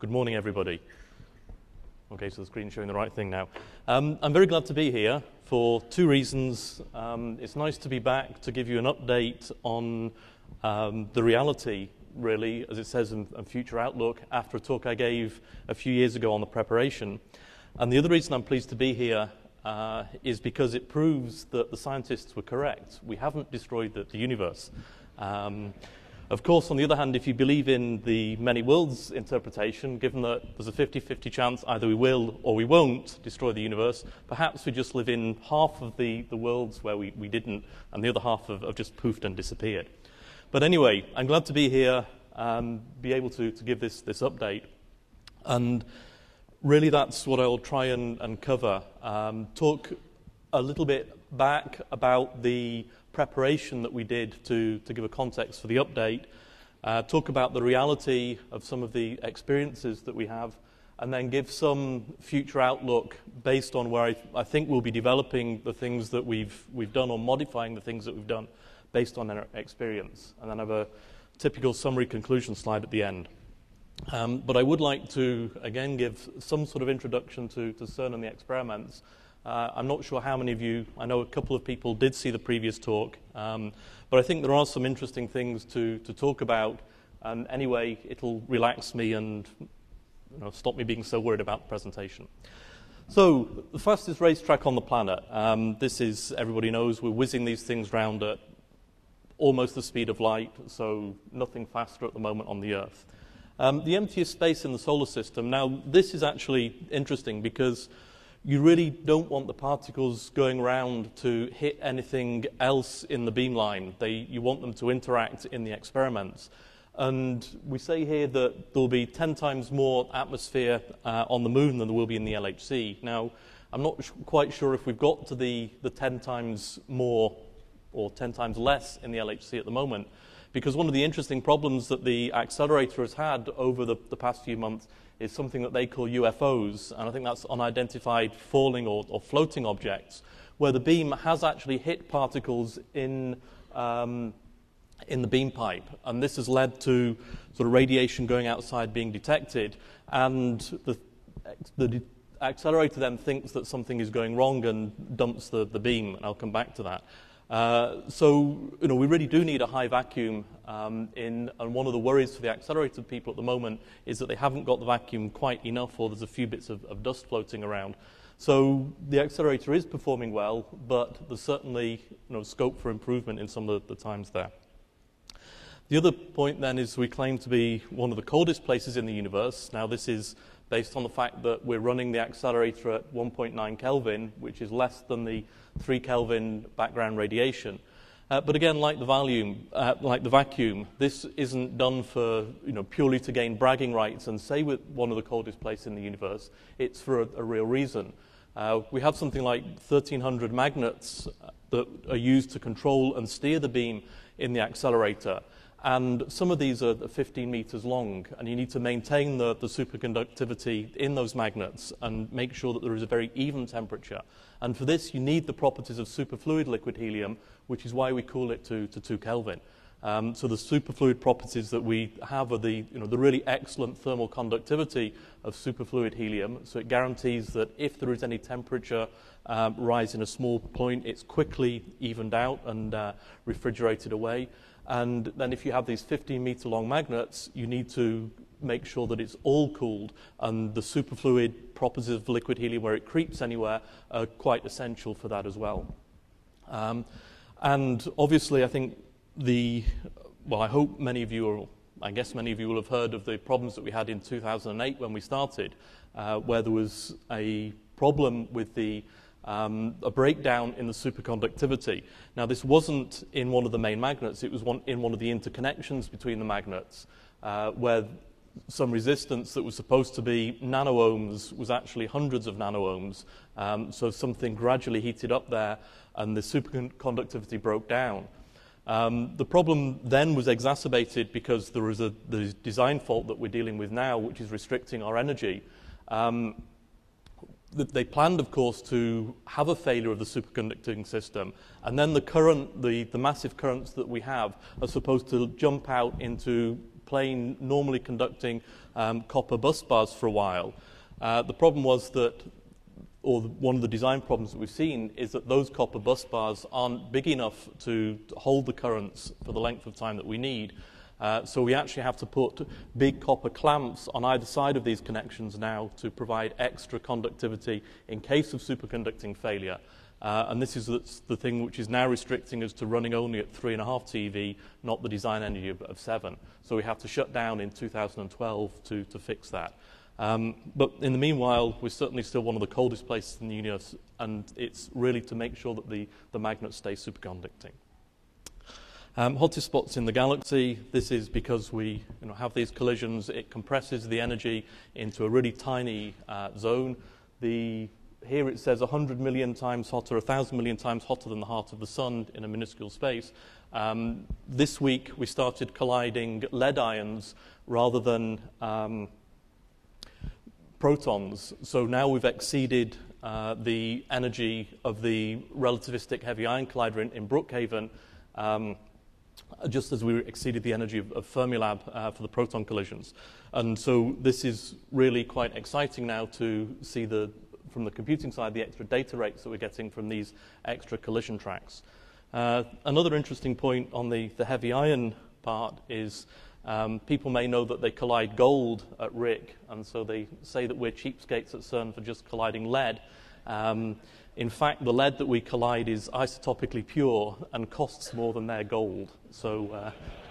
Good morning, everybody. Okay, so the screen's showing the right thing now. I'm very glad to be here for two reasons. It's nice to be back to give you an update on the reality, really, as it says in Future Outlook, after a talk I gave a few years ago on the preparation. And the other reason I'm pleased to be here is because it proves that the scientists were correct. We haven't destroyed the universe. Of course, on the other hand, if you believe in the many worlds interpretation, given that there's a 50-50 chance either we will or we won't destroy the universe, perhaps we just live in half of the worlds where we didn't, and the other half have just poofed and disappeared. But anyway, I'm glad to be here, be able to give this update. And really that's what I'll try and cover. Talk a little bit back about the preparation that we did to give a context for the update, talk about the reality of some of the experiences that we have, and then give some future outlook based on where I think we'll be developing the things that we've done or modifying the things that we've done based on our experience. And then I have a typical summary conclusion slide at the end. But I would like to, again, give some sort of introduction to CERN and the experiments. I'm not sure how many of you, I know a couple of people did see the previous talk, but I think there are some interesting things to talk about, and anyway, it'll relax me and stop me being so worried about the presentation. So, the fastest racetrack on the planet. This is, everybody knows, we're whizzing these things round at almost the speed of light, so nothing faster at the moment on the Earth. The emptiest space in the solar system. Now, this is actually interesting because you really don't want the particles going around to hit anything else in the beamline. You want them to interact in the experiments. And we say here that there'll be 10 times more atmosphere on the moon than there will be in the LHC. Now, I'm not quite sure if we've got to the 10 times more or 10 times less in the LHC at the moment, because one of the interesting problems that the accelerator has had over the past few months is something that they call UFOs, and I think that's unidentified falling or floating objects, where the beam has actually hit particles in the beam pipe, and this has led to sort of radiation going outside being detected, and the accelerator then thinks that something is going wrong and dumps the beam, and I'll come back to that. So we really do need a high vacuum and one of the worries for the accelerator people at the moment is that they haven't got the vacuum quite enough, or there's a few bits of dust floating around. So the accelerator is performing well, but there's certainly scope for improvement in some of the times there. The other point then is we claim to be one of the coldest places in the universe. Now this is based on the fact that we're running the accelerator at 1.9 Kelvin, which is less than the 3 Kelvin background radiation. But again, like the vacuum, this isn't done for purely to gain bragging rights and say we're one of the coldest places in the universe. It's for a real reason. We have something like 1,300 magnets that are used to control and steer the beam in the accelerator. And some of these are 15 meters long, and you need to maintain the superconductivity in those magnets and make sure that there is a very even temperature. And for this, you need the properties of superfluid liquid helium, which is why we cool it to 2 Kelvin. So the superfluid properties that we have are the really excellent thermal conductivity of superfluid helium. So it guarantees that if there is any temperature rise in a small point, it's quickly evened out and refrigerated away. And then if you have these 15-meter long magnets, you need to make sure that it's all cooled, and the superfluid properties of liquid helium, where it creeps anywhere, are quite essential for that as well. And obviously, I think I hope many of you, or I guess many of you will have heard of the problems that we had in 2008 when we started, where there was a problem with a breakdown in the superconductivity. Now, this wasn't in one of the main magnets, it was in one of the interconnections between the magnets, where some resistance that was supposed to be nano-ohms was actually hundreds of nano-ohms. So something gradually heated up there, and the superconductivity broke down. The problem then was exacerbated because there was the design fault that we're dealing with now, which is restricting our energy. They planned, of course, to have a failure of the superconducting system, and then the massive currents that we have are supposed to jump out into plain, normally conducting copper bus bars for a while. The problem was that, or one of the design problems that we've seen, is that those copper bus bars aren't big enough to hold the currents for the length of time that we need. So we actually have to put big copper clamps on either side of these connections now to provide extra conductivity in case of superconducting failure. And this is the thing which is now restricting us to running only at 3.5 TeV, not the design energy of 7. So we have to shut down in 2012 to fix that. But in the meanwhile, we're certainly still one of the coldest places in the universe, and it's really to make sure that the magnet stays superconducting. Hottest spots in the galaxy. This is because we have these collisions. It compresses the energy into a really tiny zone. Here it says 100 million times hotter, 1,000 million times hotter than the heart of the sun in a minuscule space. This week we started colliding lead ions rather than protons. So now we've exceeded the energy of the relativistic heavy ion collider in Brookhaven, just as we exceeded the energy of Fermilab for the proton collisions. And so this is really quite exciting now to see from the computing side, the extra data rates that we're getting from these extra collision tracks. Another interesting point on the heavy ion part is people may know that they collide gold at RHIC, and so they say that we're cheapskates at CERN for just colliding lead. In fact, the lead that we collide is isotopically pure and costs more than their gold. So,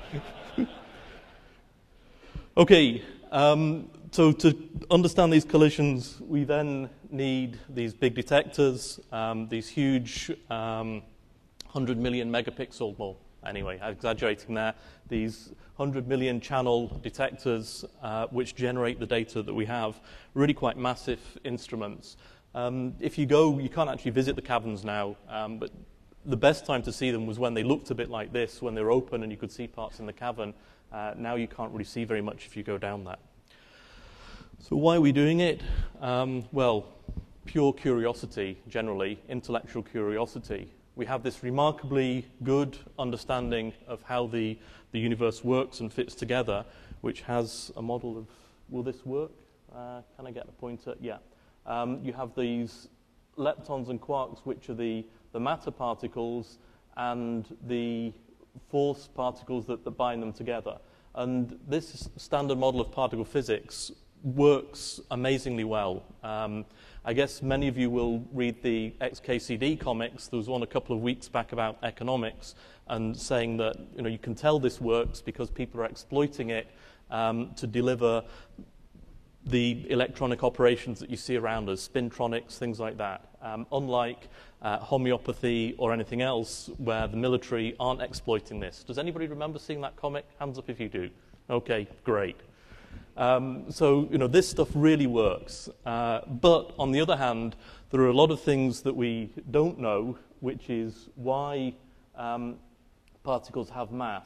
okay. So to understand these collisions, we then need these big detectors, these huge 100 million megapixel, well, anyway, I'm exaggerating there, these 100 million channel detectors which generate the data that we have, really quite massive instruments. If you go, you can't actually visit the caverns now, but the best time to see them was when they looked a bit like this, when they were open and you could see parts in the cavern. Now you can't really see very much if you go down that. So why are we doing it? Well, pure curiosity, generally, intellectual curiosity. We have this remarkably good understanding of how the universe works and fits together, which has a model of, will this work? Can I get a pointer? Yeah. You have these leptons and quarks, which are the matter particles, and the force particles that bind them together. And this standard model of particle physics works amazingly well. I guess many of you will read the XKCD comics. There was one a couple of weeks back about economics and saying that you can tell this works because people are exploiting it to deliver the electronic operations that you see around us, spintronics, things like that. Unlike homeopathy or anything else where the military aren't exploiting this. Does anybody remember seeing that comic? Hands up if you do. Okay, great. So, this stuff really works. But on the other hand, there are a lot of things that we don't know, which is why particles have mass.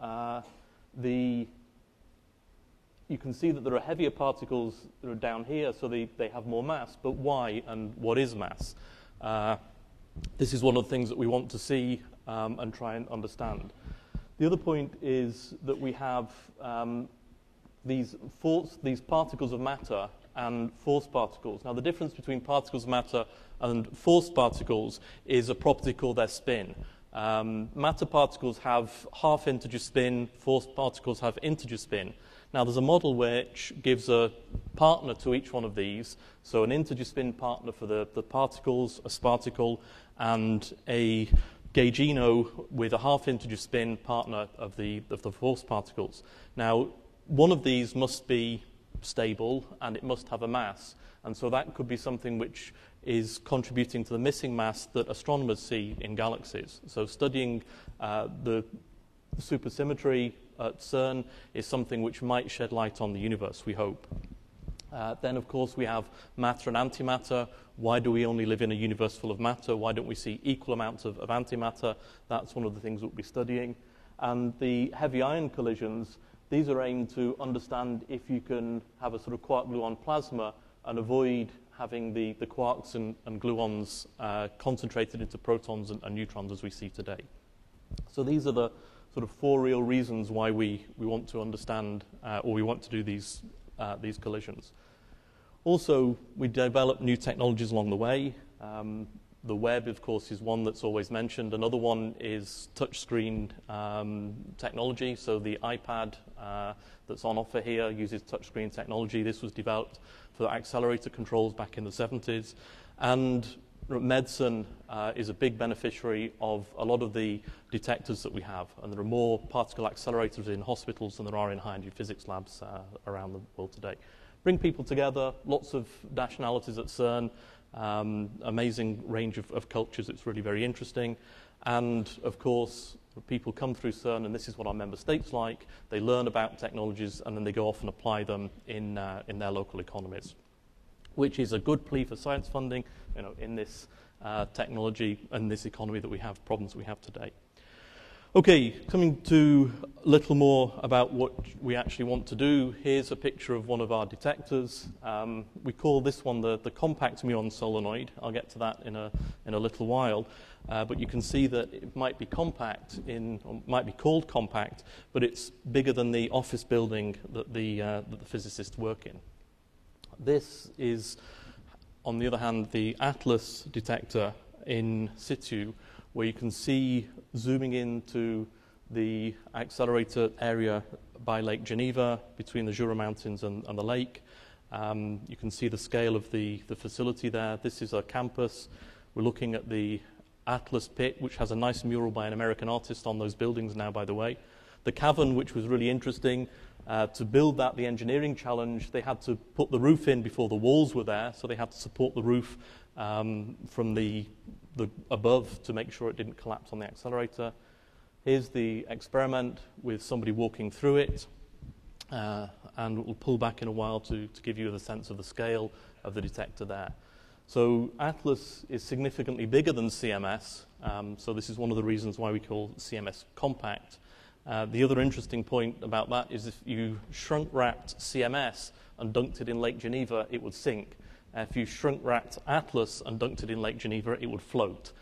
You can see that there are heavier particles that are down here, so they have more mass. But why and what is mass? This is one of the things that we want to see and try and understand. The other point is that we have these particles of matter and force particles. Now, the difference between particles of matter and force particles is a property called their spin. Matter particles have half-integer spin, force particles have integer spin. Now, there's a model which gives a partner to each one of these, so an integer spin partner for the particles, a sparticle, and a gaugino with a half-integer spin partner of the force particles. Now, one of these must be stable, and it must have a mass, and so that could be something which is contributing to the missing mass that astronomers see in galaxies. So studying the supersymmetry at CERN is something which might shed light on the universe, we hope. Then, of course, we have matter and antimatter. Why do we only live in a universe full of matter? Why don't we see equal amounts of antimatter? That's one of the things we'll be studying. And the heavy ion collisions, these are aimed to understand if you can have a sort of quark-gluon plasma and avoid having the quarks and gluons concentrated into protons and neutrons as we see today. So these are the sort of 4 real reasons why we want to understand or we want to do these collisions. Also, we develop new technologies along the way. The web, of course, is one that's always mentioned. Another one is touchscreen technology. So the iPad that's on offer here uses touchscreen technology. This was developed for accelerator controls back in the 70s. And medicine is a big beneficiary of a lot of the detectors that we have. And there are more particle accelerators in hospitals than there are in high-energy physics labs around the world today. Bring people together, lots of nationalities at CERN, amazing range of cultures. It's really very interesting. And, of course, people come through CERN, and this is what our member states like. They learn about technologies, and then they go off and apply them in their local economies, which is a good plea for science funding, in this technology and this economy that we have, problems we have today. Okay, coming to a little more about what we actually want to do. Here's a picture of one of our detectors. We call this one the compact muon solenoid. I'll get to that in a little while. But you can see that it might be compact or might be called compact, but it's bigger than the office building that the physicists work in. This is, on the other hand, the ATLAS detector in situ, where you can see zooming into the accelerator area by Lake Geneva, between the Jura Mountains and the lake. You can see the scale of the facility there. This is a campus. We're looking at the Atlas pit, which has a nice mural by an American artist on those buildings now, by the way. The cavern, which was really interesting. To build that, the engineering challenge, they had to put the roof in before the walls were there, so they had to support the roof from the above to make sure it didn't collapse on the accelerator. Here's the experiment with somebody walking through it, and we'll pull back in a while to give you the sense of the scale of the detector there. So ATLAS is significantly bigger than CMS, so this is one of the reasons why we call CMS compact. The other interesting point about that is if you shrunk-wrapped CMS and dunked it in Lake Geneva, it would sink. If you shrunk-wrapped ATLAS and dunked it in Lake Geneva, it would float.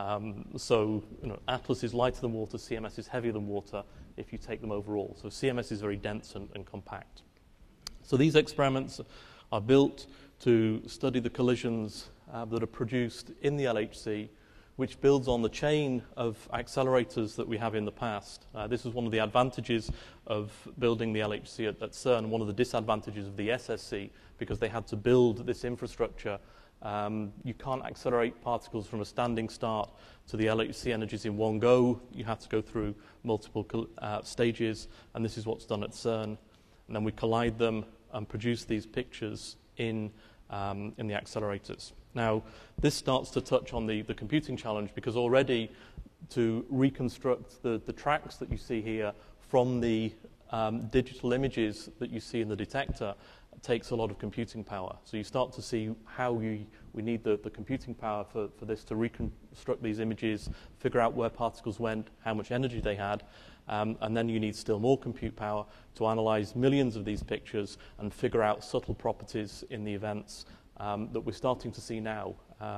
So ATLAS is lighter than water, CMS is heavier than water if you take them overall. So CMS is very dense and compact. So these experiments are built to study the collisions that are produced in the LHC, which builds on the chain of accelerators that we have in the past. This is one of the advantages of building the LHC at CERN, one of the disadvantages of the SSC, because they had to build this infrastructure. You can't accelerate particles from a standing start to the LHC energies in one go. You have to go through multiple stages, and this is what's done at CERN. And then we collide them and produce these pictures in the accelerators. Now, this starts to touch on the computing challenge, because already to reconstruct the tracks that you see here from the digital images that you see in the detector takes a lot of computing power. So you start to see how we need the computing power for this to reconstruct these images, figure out where particles went, how much energy they had, and then you need still more compute power to analyze millions of these pictures and figure out subtle properties in the events that we're starting to see now.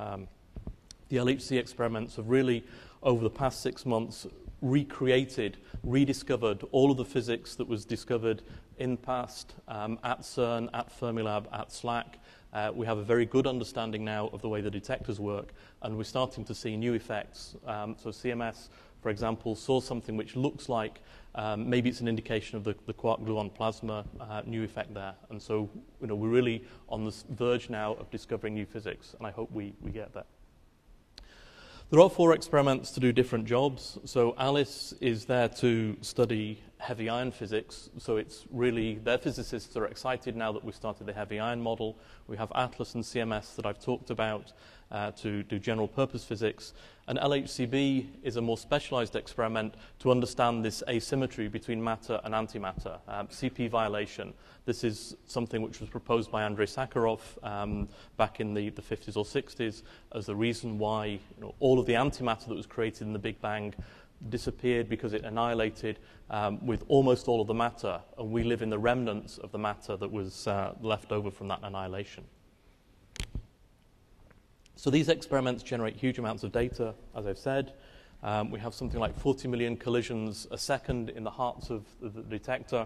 The LHC experiments have really, over the past 6 months, rediscovered all of the physics that was discovered in the past at CERN, at Fermilab, at SLAC. We have a very good understanding now of the way the detectors work, and we're starting to see new effects. So CMS, for example, saw something which looks like maybe it's an indication of the quark-gluon plasma new effect there. And so we're really on the verge now of discovering new physics, and I hope we get there. There are 4 experiments to do different jobs. So ALICE is there to study heavy ion physics. So it's really, their physicists are excited now that we've started the heavy ion model. We have ATLAS and CMS that I've talked about to do general purpose physics. And LHCb is a more specialized experiment to understand this asymmetry between matter and antimatter, CP violation. This is something which was proposed by Andrei Sakharov back in the 50s or 60s as the reason why all of the antimatter that was created in the Big Bang disappeared, because it annihilated with almost all of the matter, and we live in the remnants of the matter that was left over from that annihilation. So these experiments generate huge amounts of data, as I've said. We have something like 40 million collisions a second in the hearts of the detector.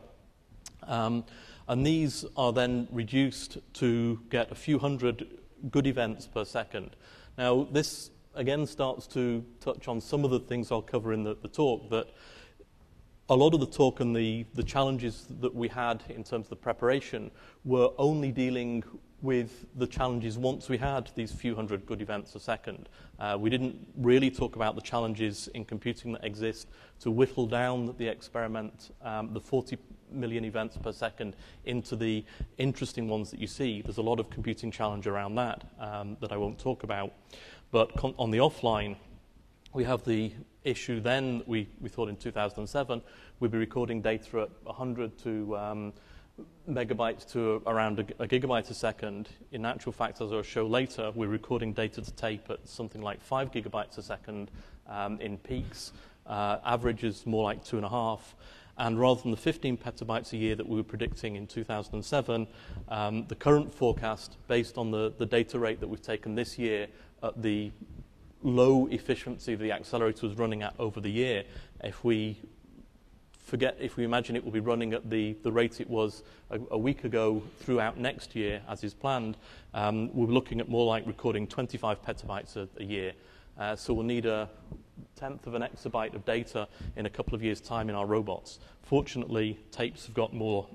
And these are then reduced to get a few hundred good events per second. Now, this again starts to touch on some of the things I'll cover in the talk, that a lot of the talk and the challenges that we had in terms of the preparation were only dealing with the challenges once we had these few hundred good events a second. We didn't really talk about the challenges in computing that exist to whittle down the experiment, the 40 million events per second, into the interesting ones that you see. There's a lot of computing challenge around that that I won't talk about. But on the offline, we have the issue then, we thought in 2007, we'd be recording data at 100 to megabytes to around a gigabyte a second. In actual fact, as I'll show later, we're recording data to tape at something like 5 gigabytes a second in peaks. Average is more like 2.5. And rather than the 15 petabytes a year that we were predicting in 2007, the current forecast, based on the data rate that we've taken this year at the low efficiency the accelerator was running at over the year, if we imagine it will be running at the rate it was a week ago throughout next year, as is planned, we're looking at more like recording 25 petabytes a year. So we'll need a tenth of an exabyte of data in a couple of years' time in our robots. Fortunately, tapes have got more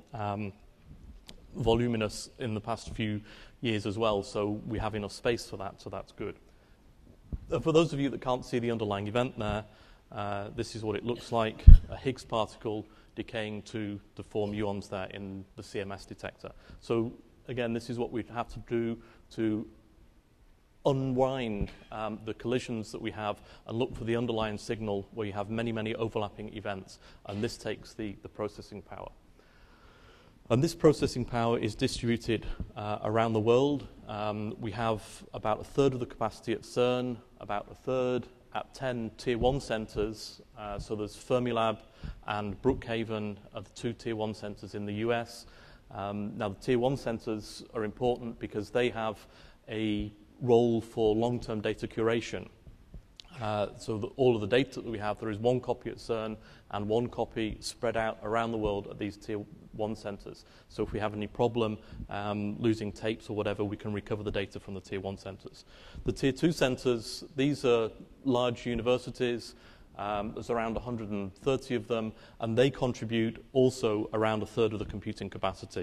voluminous in the past few years as well, so we have enough space for that, so that's good. For those of you that can't see the underlying event there, this is what it looks like, a Higgs particle decaying to form muons there in the CMS detector. So again, this is what we'd have to do to unwind the collisions that we have and look for the underlying signal where you have many, many overlapping events, and this takes the processing power. And this processing power is distributed around the world. We have about a third of the capacity at CERN, about a third at 10 Tier 1 centers. So there's Fermilab and Brookhaven are the 2 Tier 1 centers in the US. Now, the Tier 1 centers are important because they have a role for long-term data curation. So all of the data that we have, there is one copy at CERN and one copy spread out around the world at these Tier 1 centers. So if we have any problem losing tapes or whatever, we can recover the data from the Tier 1 centers. The Tier 2 centers, these are large universities. There's around 130 of them, and they contribute also around a third of the computing capacity.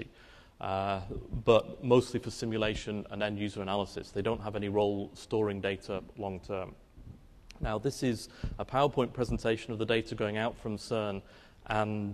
But mostly for simulation and end-user analysis. They don't have any role storing data long-term. Now, this is a PowerPoint presentation of the data going out from CERN and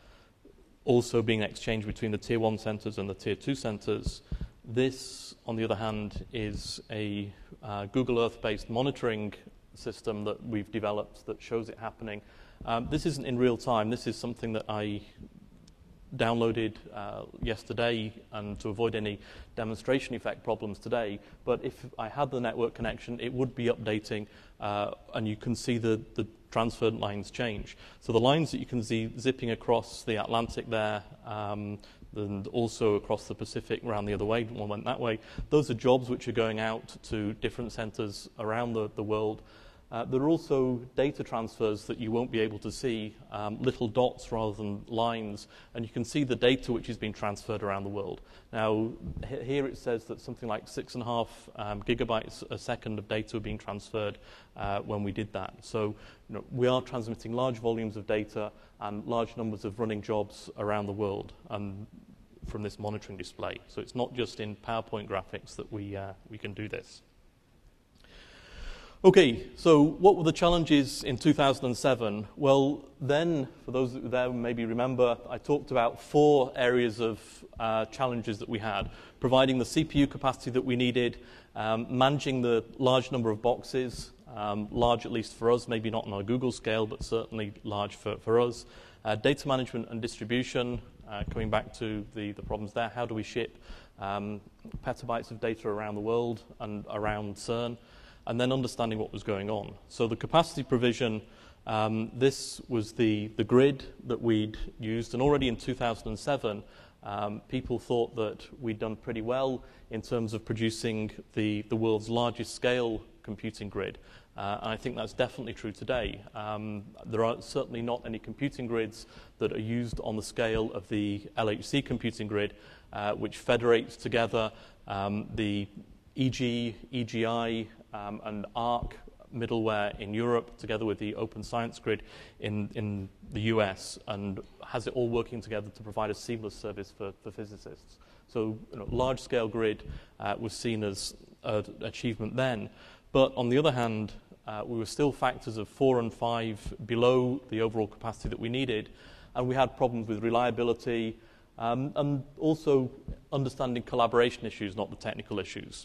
also being exchanged between the Tier 1 centers and the Tier 2 centers. This, on the other hand, is a Google Earth-based monitoring system that we've developed that shows it happening. This isn't in real time. This is something that I downloaded yesterday, and to avoid any demonstration effect problems today. But if I had the network connection, it would be updating, and you can see the transfer lines change. So the lines that you can see zipping across the Atlantic there, and also across the Pacific around the other way, one went that way, those are jobs which are going out to different centers around the world. There are also data transfers that you won't be able to see, little dots rather than lines, and you can see the data which is being transferred around the world. Now, here it says that something like 6.5 gigabytes a second of data are being transferred when we did that. So we are transmitting large volumes of data and large numbers of running jobs around the world from this monitoring display. So it's not just in PowerPoint graphics that we can do this. Okay, so what were the challenges in 2007? Well, then, for those that maybe remember, I talked about 4 areas of challenges that we had. Providing the CPU capacity that we needed, managing the large number of boxes, large at least for us, maybe not on a Google scale, but certainly large for us. Data management and distribution, coming back to the problems there. How do we ship petabytes of data around the world and around CERN? And then understanding what was going on. So the capacity provision, this was the grid that we'd used, and already in 2007, people thought that we'd done pretty well in terms of producing the world's largest scale computing grid. And I think that's definitely true today. There are certainly not any computing grids that are used on the scale of the LHC computing grid, which federates together the EG, EGI, and ARC middleware in Europe, together with the Open Science Grid in the US, and has it all working together to provide a seamless service for physicists. So, large-scale grid was seen as an achievement then. But on the other hand, we were still factors of 4 and 5 below the overall capacity that we needed, and we had problems with reliability and also understanding collaboration issues, not the technical issues.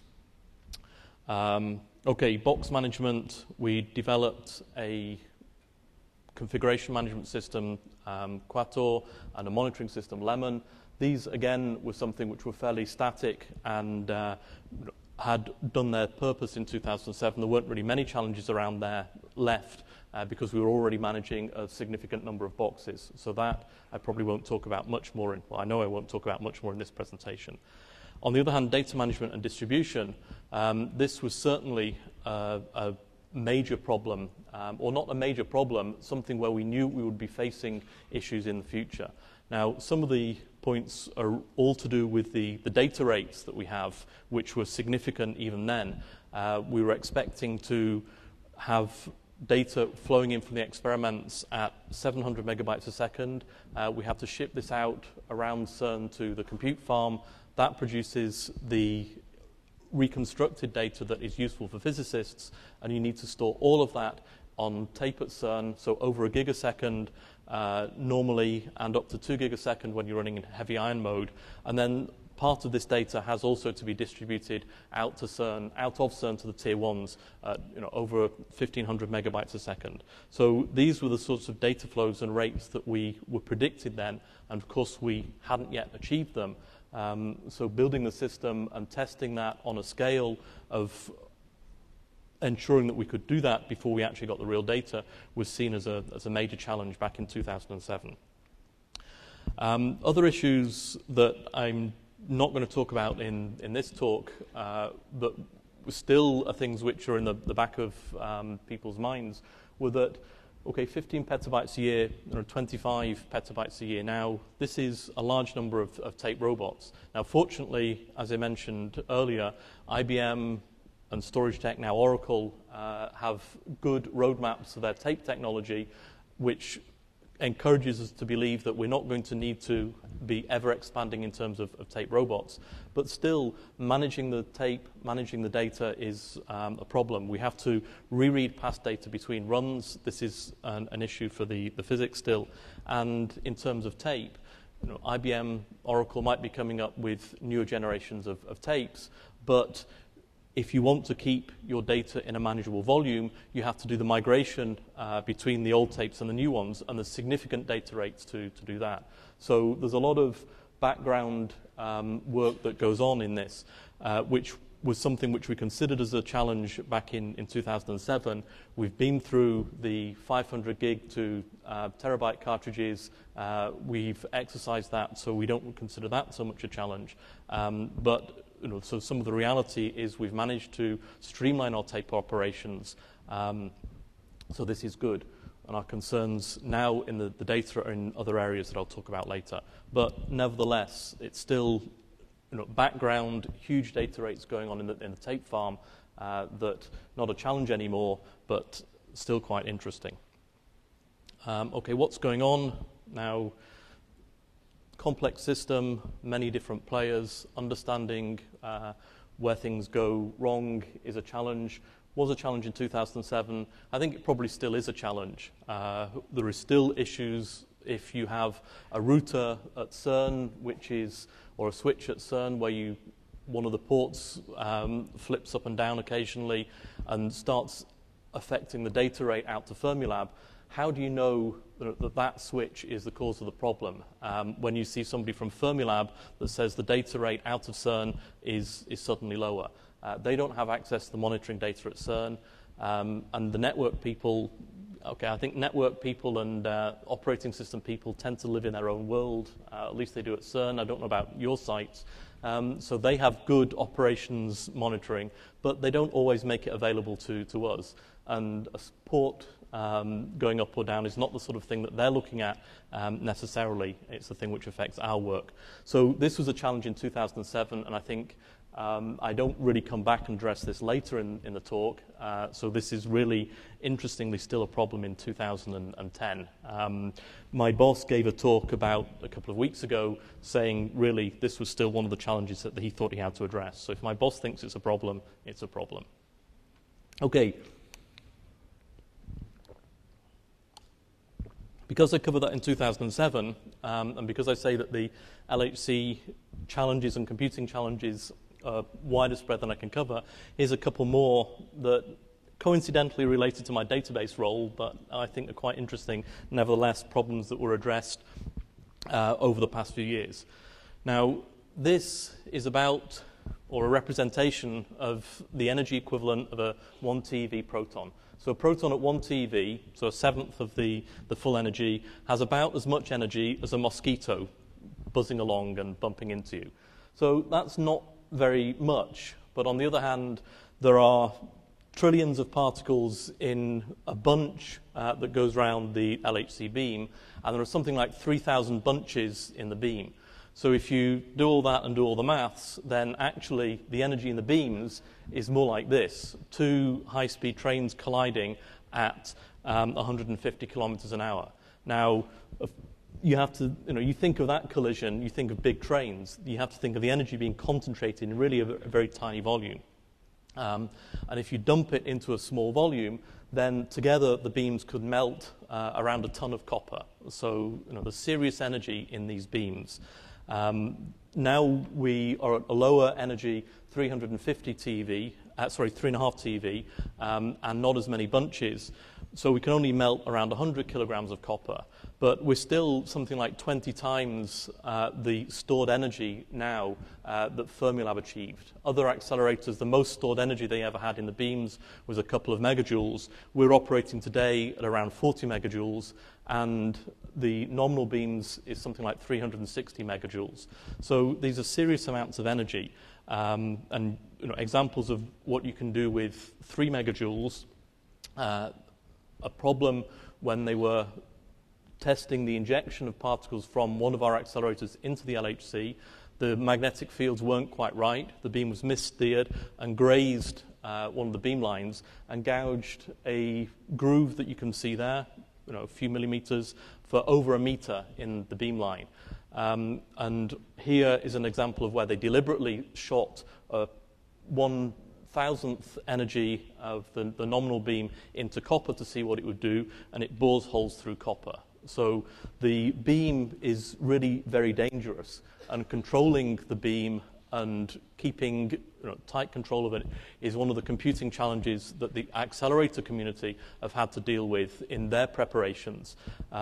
Box management. We developed a configuration management system, Quator, and a monitoring system, Lemon. These, again, were something which were fairly static and had done their purpose in 2007. There weren't really many challenges around there left because we were already managing a significant number of boxes. So that I probably won't talk about much more I know I won't talk about much more in this presentation. On the other hand, data management and distribution, this was certainly a major problem, or not a major problem, something where we knew we would be facing issues in the future. Now, some of the points are all to do with the data rates that we have, which were significant even then. We were expecting to have data flowing in from the experiments at 700 megabytes a second. We have to ship this out around CERN to the compute farm. That produces the reconstructed data that is useful for physicists, and you need to store all of that on tape at CERN, so over a gigasecond normally, and up to 2 gigasecond when you're running in heavy ion mode. And then part of this data has also to be distributed out to CERN, out of CERN to the tier ones, over 1,500 megabytes a second. So these were the sorts of data flows and rates that we were predicted then, and of course we hadn't yet achieved them. So building the system and testing that on a scale of ensuring that we could do that before we actually got the real data was seen as a major challenge back in 2007. Other issues that I'm not going to talk about in this talk, but still are things which are in the back of people's minds, were that 15 petabytes a year, 25 petabytes a year now. This is a large number of tape robots. Now, fortunately, as I mentioned earlier, IBM and Storage Tech, now Oracle, have good roadmaps for their tape technology, which encourages us to believe that we're not going to need to be ever expanding in terms of tape robots. But still, managing the tape, managing the data is a problem. We have to reread past data between runs. This is an issue for the physics still. And in terms of tape, IBM, Oracle might be coming up with newer generations of tapes, but if you want to keep your data in a manageable volume, you have to do the migration between the old tapes and the new ones, and there's significant data rates to do that. So there's a lot of background work that goes on in this, which was something which we considered as a challenge back in 2007. We've been through the 500 gig to terabyte cartridges. We've exercised that, so we don't consider that so much a challenge. So some of the reality is we've managed to streamline our tape operations, so this is good. And our concerns now in the data are in other areas that I'll talk about later. But nevertheless, it's still background, huge data rates going on in the tape farm that not a challenge anymore, but still quite interesting. What's going on now? Complex system, many different players, understanding where things go wrong is a challenge. Was a challenge in 2007. I think it probably still is a challenge. There is still issues if you have a router at CERN, or a switch at CERN where one of the ports flips up and down occasionally and starts affecting the data rate out to Fermilab. How do you know that switch is the cause of the problem? When you see somebody from Fermilab that says the data rate out of CERN is suddenly lower. They don't have access to the monitoring data at CERN, and the network people, I think network people and operating system people tend to live in their own world, at least they do at CERN. I don't know about your sites. So they have good operations monitoring, but they don't always make it available to us. and a port going up or down is not the sort of thing that they're looking at necessarily. It's the thing which affects our work. So this was a challenge in 2007, and I think I don't really come back and address this later in the talk. So this is really, interestingly, still a problem in 2010. My boss gave a talk about a couple of weeks ago saying, really, this was still one of the challenges that he thought he had to address. So if my boss thinks it's a problem, it's a problem. Okay. Because I covered that in 2007, and because I say that the LHC challenges and computing challenges are wider spread than I can cover, here's a couple more that coincidentally related to my database role, but I think are quite interesting, nevertheless, problems that were addressed over the past few years. Now, this is about, or a representation of the energy equivalent of a 1 TeV proton. So a proton at 1 TeV, so a seventh of the full energy, has about as much energy as a mosquito buzzing along and bumping into you. So that's not very much, but on the other hand, there are trillions of particles in a bunch that goes around the LHC beam, and there are something like 3,000 bunches in the beam. So if you do all that and do all the maths, then actually the energy in the beams is more like this: 2 high-speed trains colliding at 150 kilometers an hour. Now, you have to, you think of that collision, you think of big trains. You have to think of the energy being concentrated in really a very tiny volume. And if you dump it into a small volume, then together the beams could melt around a ton of copper. So, there's serious energy in these beams. Now we are at a lower energy 350 TeV, 3.5 TeV, and not as many bunches. So we can only melt around 100 kilograms of copper, but we're still something like 20 times the stored energy now that Fermilab achieved. Other accelerators, the most stored energy they ever had in the beams was a couple of megajoules. We're operating today at around 40 megajoules, and the nominal beams is something like 360 megajoules. So these are serious amounts of energy. And examples of what you can do with 3 megajoules, a problem when they were testing the injection of particles from one of our accelerators into the LHC. The magnetic fields weren't quite right. The beam was missteered and grazed one of the beam lines and gouged a groove that you can see there, a few millimeters, for over a meter in the beam line. And here is an example of where they deliberately shot 1,000th energy of the nominal beam into copper to see what it would do, and it bores holes through copper. So the beam is really very dangerous, and controlling the beam and keeping tight control of it is one of the computing challenges that the accelerator community have had to deal with in their preparations.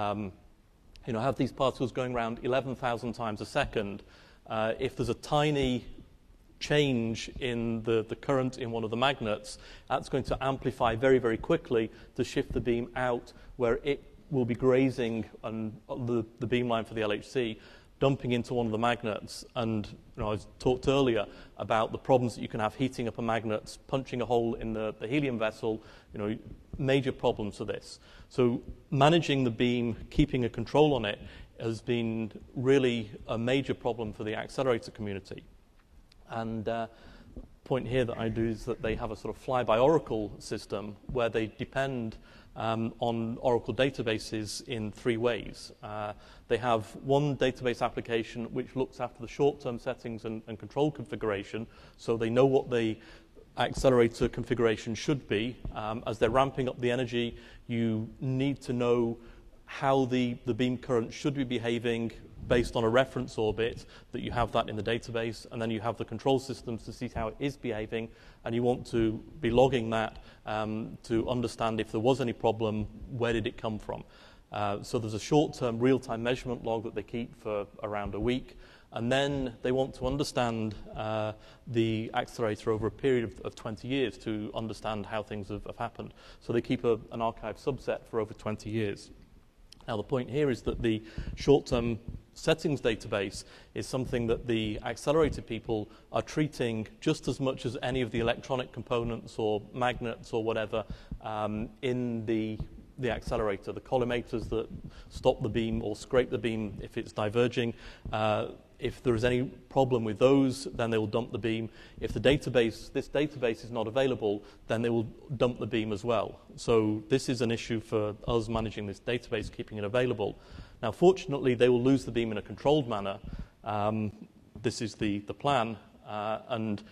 Have these particles going around 11,000 times a second. If there's a tiny change in the current in one of the magnets, that's going to amplify very, very quickly to shift the beam out where it will be grazing on the beam line for the LHC, dumping into one of the magnets. And I talked earlier about the problems that you can have heating up a magnet, punching a hole in the helium vessel, major problems for this. So managing the beam, keeping a control on it, has been really a major problem for the accelerator community. And point here that I do is that they have a sort of fly-by-Oracle system where they depend on Oracle databases in 3 ways. They have one database application which looks after the short-term settings and control configuration, so they know what the accelerator configuration should be. As they're ramping up the energy, you need to know how the beam current should be behaving based on a reference orbit, that you have that in the database, and then you have the control systems to see how it is behaving, and you want to be logging that to understand if there was any problem, where did it come from. So there's a short-term real-time measurement log that they keep for around a week, and then they want to understand the accelerator over a period of 20 years to understand how things have happened. So they keep an archive subset for over 20 years. Now, the point here is that the short-term settings database is something that the accelerator people are treating just as much as any of the electronic components or magnets or whatever in the accelerator, the collimators that stop the beam or scrape the beam if it's diverging. If there is any problem with those, then they will dump the beam. If this database is not available, then they will dump the beam as well. So this is an issue for us managing this database, keeping it available. Now, fortunately, they will lose the beam in a controlled manner. This is the plan, and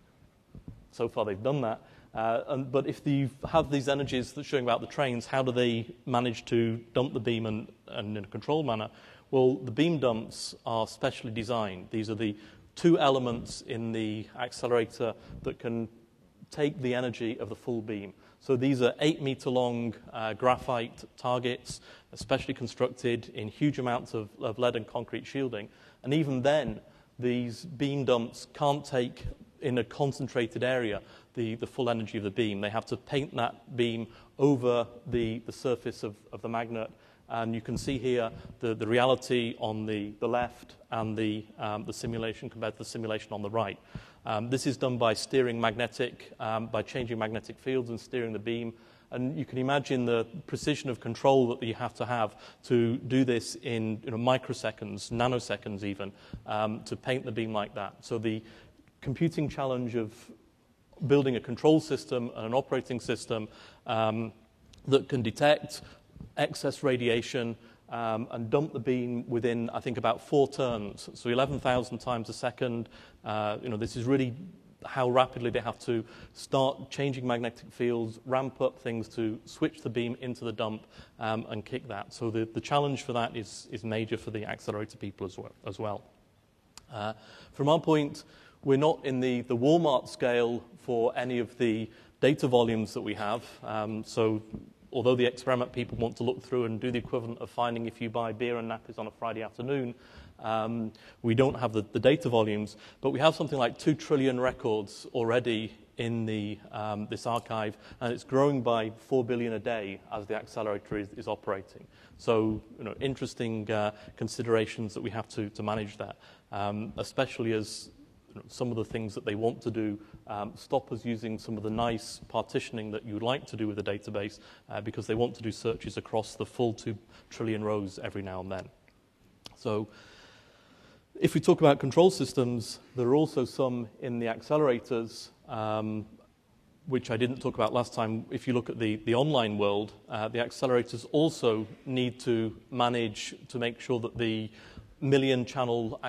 so far they've done that. But if you have these energies that's showing about the trains, how do they manage to dump the beam and in a controlled manner? Well, the beam dumps are specially designed. These are the two elements in the accelerator that can take the energy of the full beam. So these are 8-meter-long graphite targets, especially constructed in huge amounts of lead and concrete shielding. And even then, these beam dumps can't take, in a concentrated area, the full energy of the beam. They have to paint that beam over the surface of the magnet. And you can see here the reality on the left and the simulation compared to the simulation on the right. This is done by steering by changing magnetic fields and steering the beam. And you can imagine the precision of control that you have to do this in microseconds, nanoseconds even, to paint the beam like that. So the computing challenge of building a control system and an operating system that can detect excess radiation and dump the beam within, I think, about 4 turns, so 11,000 times a second. This is really how rapidly they have to start changing magnetic fields, ramp up things to switch the beam into the dump and kick that. So the challenge for that is major for the accelerator people as well. From our point, we're not in the Walmart scale for any of the data volumes that we have. So although the experiment people want to look through and do the equivalent of finding if you buy beer and nappies on a Friday afternoon, we don't have the data volumes, but we have something like 2 trillion records already in this archive, and it's growing by 4 billion a day as the accelerator is operating. So, interesting considerations that we have to manage that, especially as some of the things that they want to do stop us using some of the nice partitioning that you'd like to do with a database because they want to do searches across the full 2 trillion rows every now and then. So if we talk about control systems, there are also some in the accelerators, which I didn't talk about last time. If you look at the online world, the accelerators also need to manage to make sure that the million-channel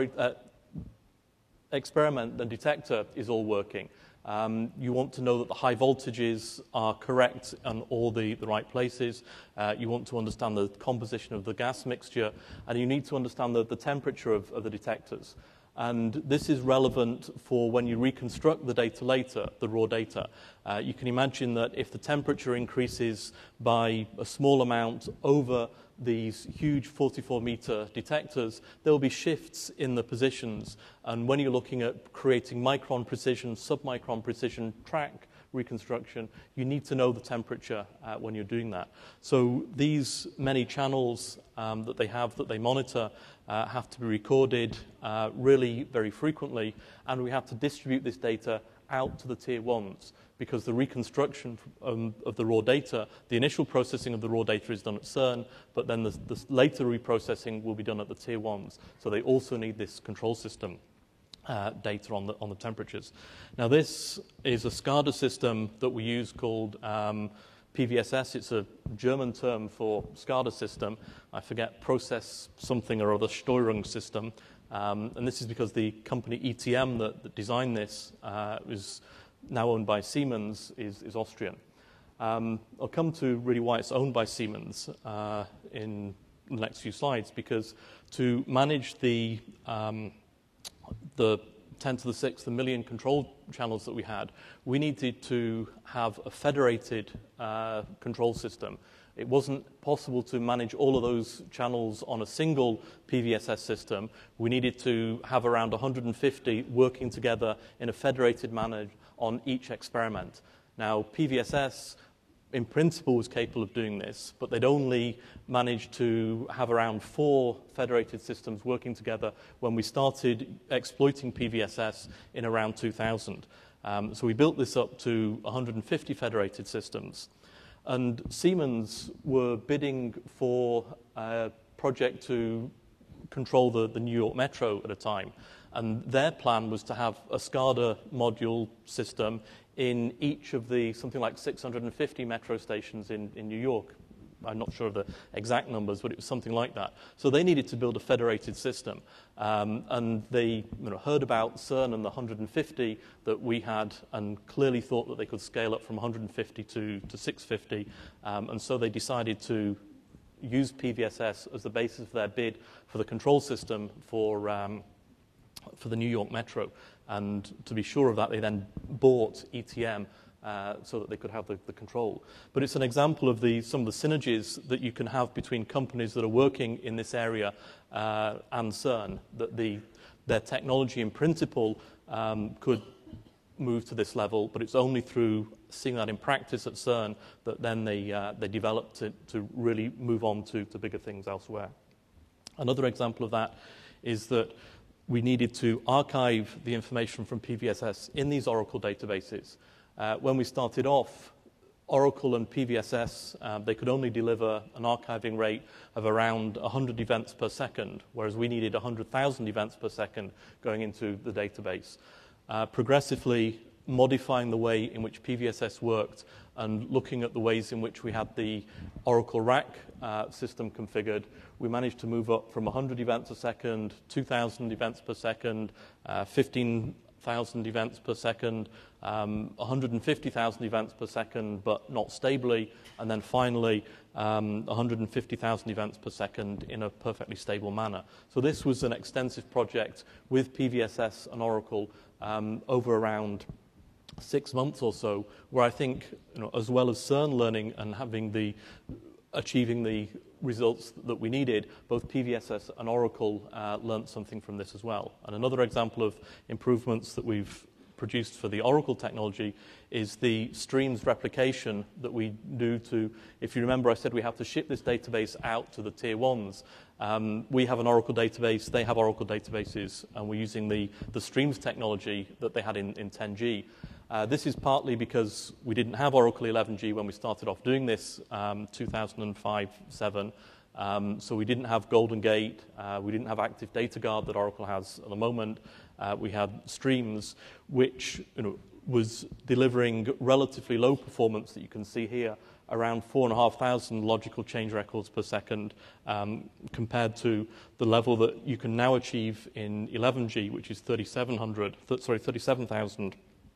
experiment and detector is all working. You want to know that the high voltages are correct in all the right places. You want to understand the composition of the gas mixture, and you need to understand the temperature of the detectors. And this is relevant for when you reconstruct the data later, the raw data. You can imagine that if the temperature increases by a small amount over these huge 44-meter detectors, there will be shifts in the positions. And when you're looking at creating micron precision, submicron precision track reconstruction, you need to know the temperature when you're doing that. So these many channels that they monitor have to be recorded really very frequently, and we have to distribute this data out to the tier ones, because the reconstruction of the raw data, the initial processing of the raw data is done at CERN, but then the later reprocessing will be done at the tier ones. So they also need this control system data on the temperatures. Now this is a SCADA system that we use called PVSS. It's a German term for SCADA system. I forget, process something or other, Steuerung system. And this is because the company ETM that designed this is now owned by Siemens, is Austrian. I'll come to really why it's owned by Siemens in the next few slides, because to manage the 10 to the 6th, the million control channels that we had, we needed to have a federated control system. It wasn't possible to manage all of those channels on a single PVSS system. We needed to have around 150 working together in a federated manner on each experiment. Now, PVSS, in principle, was capable of doing this, but they'd only managed to have around 4 federated systems working together when we started exploiting PVSS in around 2000. So we built this up to 150 federated systems. And Siemens were bidding for a project to control the New York Metro at a time. And their plan was to have a SCADA module system in each of the something like 650 metro stations in New York. I'm not sure of the exact numbers, but it was something like that. So they needed to build a federated system. And they heard about CERN and the 150 that we had and clearly thought that they could scale up from 150 to 650. And so they decided to use PVSS as the basis of their bid for the control system for the New York Metro. And to be sure of that, they then bought ETM so that they could have the control. But it's an example of some of the synergies that you can have between companies that are working in this area and CERN, that their technology in principle could move to this level, but it's only through seeing that in practice at CERN that then they developed it to really move on to bigger things elsewhere. Another example of that is that we needed to archive the information from PVSS in these Oracle databases. When we started off, Oracle and PVSS, they could only deliver an archiving rate of around 100 events per second, whereas we needed 100,000 events per second going into the database. Progressively modifying the way in which PVSS worked and looking at the ways in which we had the Oracle RAC system configured, we managed to move up from 100 events a second, 2,000 events per second, 15,000 events per second, 150,000 events per second, but not stably, and then finally 150,000 events per second in a perfectly stable manner. So this was an extensive project with PVSS and Oracle over around 6 months or so, where I think, as well as CERN learning and achieving the results that we needed, both PVSS and Oracle learned something from this as well. And another example of improvements that we've produced for the Oracle technology is the streams replication that we do to, if you remember, I said we have to ship this database out to the tier ones. We have an Oracle database, they have Oracle databases, and we're using the streams technology that they had in 10G. This is partly because we didn't have Oracle 11G when we started off doing this 2005-07. So we didn't have Golden Gate, we didn't have Active Data Guard that Oracle has at the moment. We had Streams, which was delivering relatively low performance that you can see here, around 4,500 logical change records per second, compared to the level that you can now achieve in 11G, which is 37,000,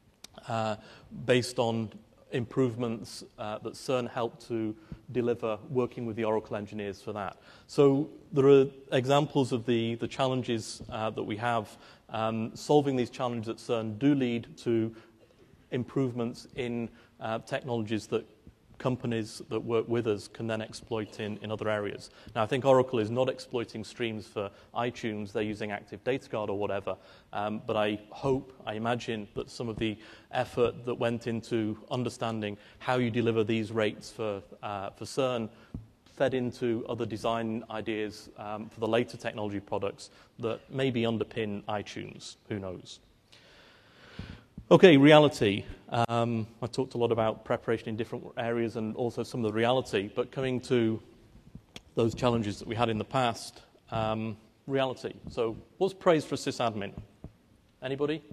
based on improvements that CERN helped to deliver working with the Oracle engineers for that. So there are examples of the challenges that we have. Solving these challenges at CERN do lead to improvements in technologies that companies that work with us can then exploit in other areas. Now, I think Oracle is not exploiting streams for iTunes. They're using Active Data Guard or whatever. But I imagine that some of the effort that went into understanding how you deliver these rates for CERN fed into other design ideas for the later technology products that maybe underpin iTunes. Who knows? Okay, reality. I talked a lot about preparation in different areas and also some of the reality, but coming to those challenges that we had in the past, reality. So what's praise for a sysadmin? Anybody?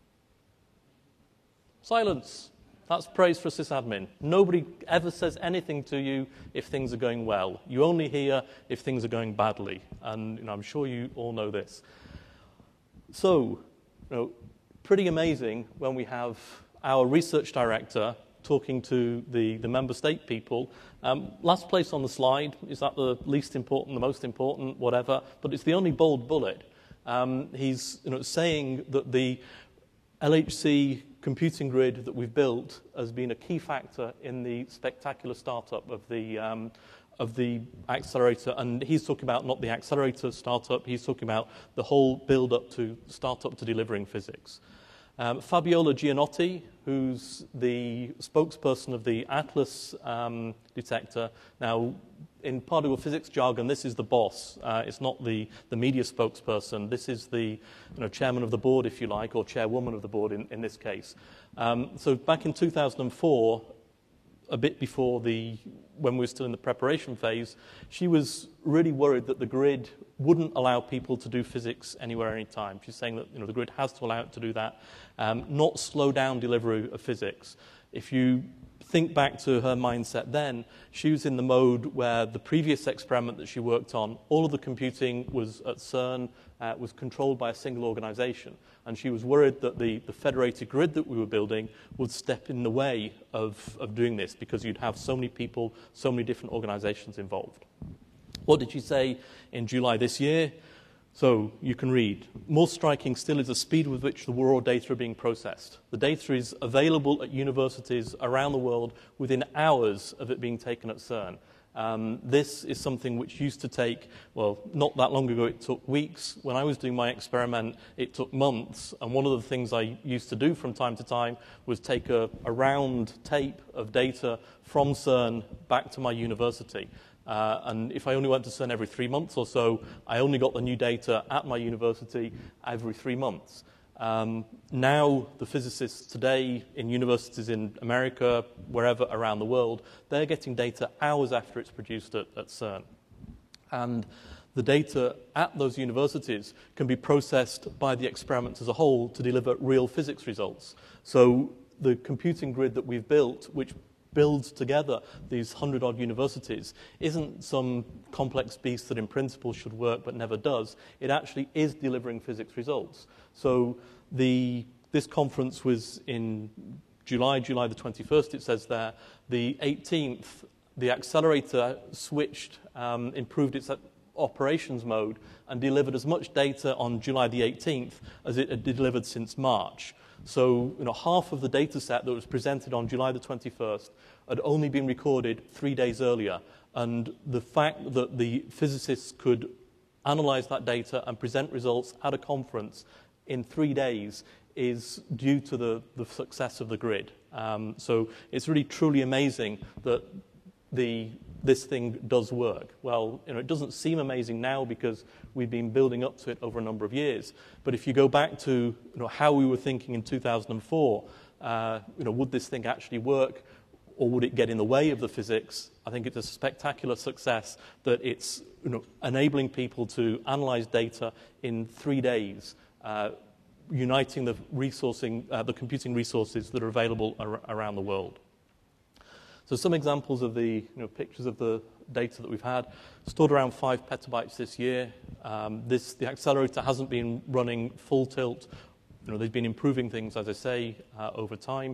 Silence. That's praise for a sysadmin. Nobody ever says anything to you if things are going well. You only hear if things are going badly, and I'm sure you all know this. So, pretty amazing when we have our research director talking to the member state people. Last place on the slide, is that the least important, the most important, whatever, but it's the only bold bullet. He's saying that the LHC computing grid that we've built has been a key factor in the spectacular startup of the accelerator, and he's talking about not the accelerator startup, he's talking about the whole build-up to startup to delivering physics. Fabiola Gianotti, who's the spokesperson of the Atlas detector. Now, in particle physics jargon, this is the boss. It's not the media spokesperson. This is the chairman of the board, if you like, or chairwoman of the board in this case. So back in 2004, a bit before when we were still in the preparation phase, she was really worried that the grid wouldn't allow people to do physics anywhere, anytime. She's saying that the grid has to allow it to do that, not slow down delivery of physics. If you think back to her mindset then, she was in the mode where the previous experiment that she worked on, all of the computing was at CERN, was controlled by a single organization. And she was worried that the federated grid that we were building would step in the way of doing this, because you'd have so many people, so many different organizations involved. What did she say in July this year? So you can read, more striking still is the speed with which the raw data are being processed. The data is available at universities around the world within hours of it being taken at CERN. This is something which used to take, well, not that long ago it took weeks. When I was doing my experiment, it took months. And one of the things I used to do from time to time was take a round tape of data from CERN back to my university. And if I only went to CERN every 3 months or so, I only got the new data at my university every 3 months. Now, the physicists today in universities in America, wherever around the world, they're getting data hours after it's produced at CERN. And the data at those universities can be processed by the experiment as a whole to deliver real physics results. So the computing grid that we've built, which builds together these 100-odd universities, isn't some complex beast that in principle should work but never does. It actually is delivering physics results. So this conference was in July the 21st, it says there. The 18th, the accelerator switched, improved its operations mode, and delivered as much data on July the 18th as it had delivered since March. So half of the data set that was presented on July the 21st had only been recorded 3 days earlier. And the fact that the physicists could analyze that data and present results at a conference in 3 days is due to the success of the grid. So it's really truly amazing that this thing does work. Well, it doesn't seem amazing now because we've been building up to it over a number of years. But if you go back to how we were thinking in 2004, would this thing actually work, or would it get in the way of the physics? I think it's a spectacular success that it's enabling people to analyze data in 3 days, uniting the computing resources that are available around the world. So some examples of the pictures of the data that we've had. Stored around 5 petabytes this year. The accelerator hasn't been running full tilt. They've been improving things, as I say, over time.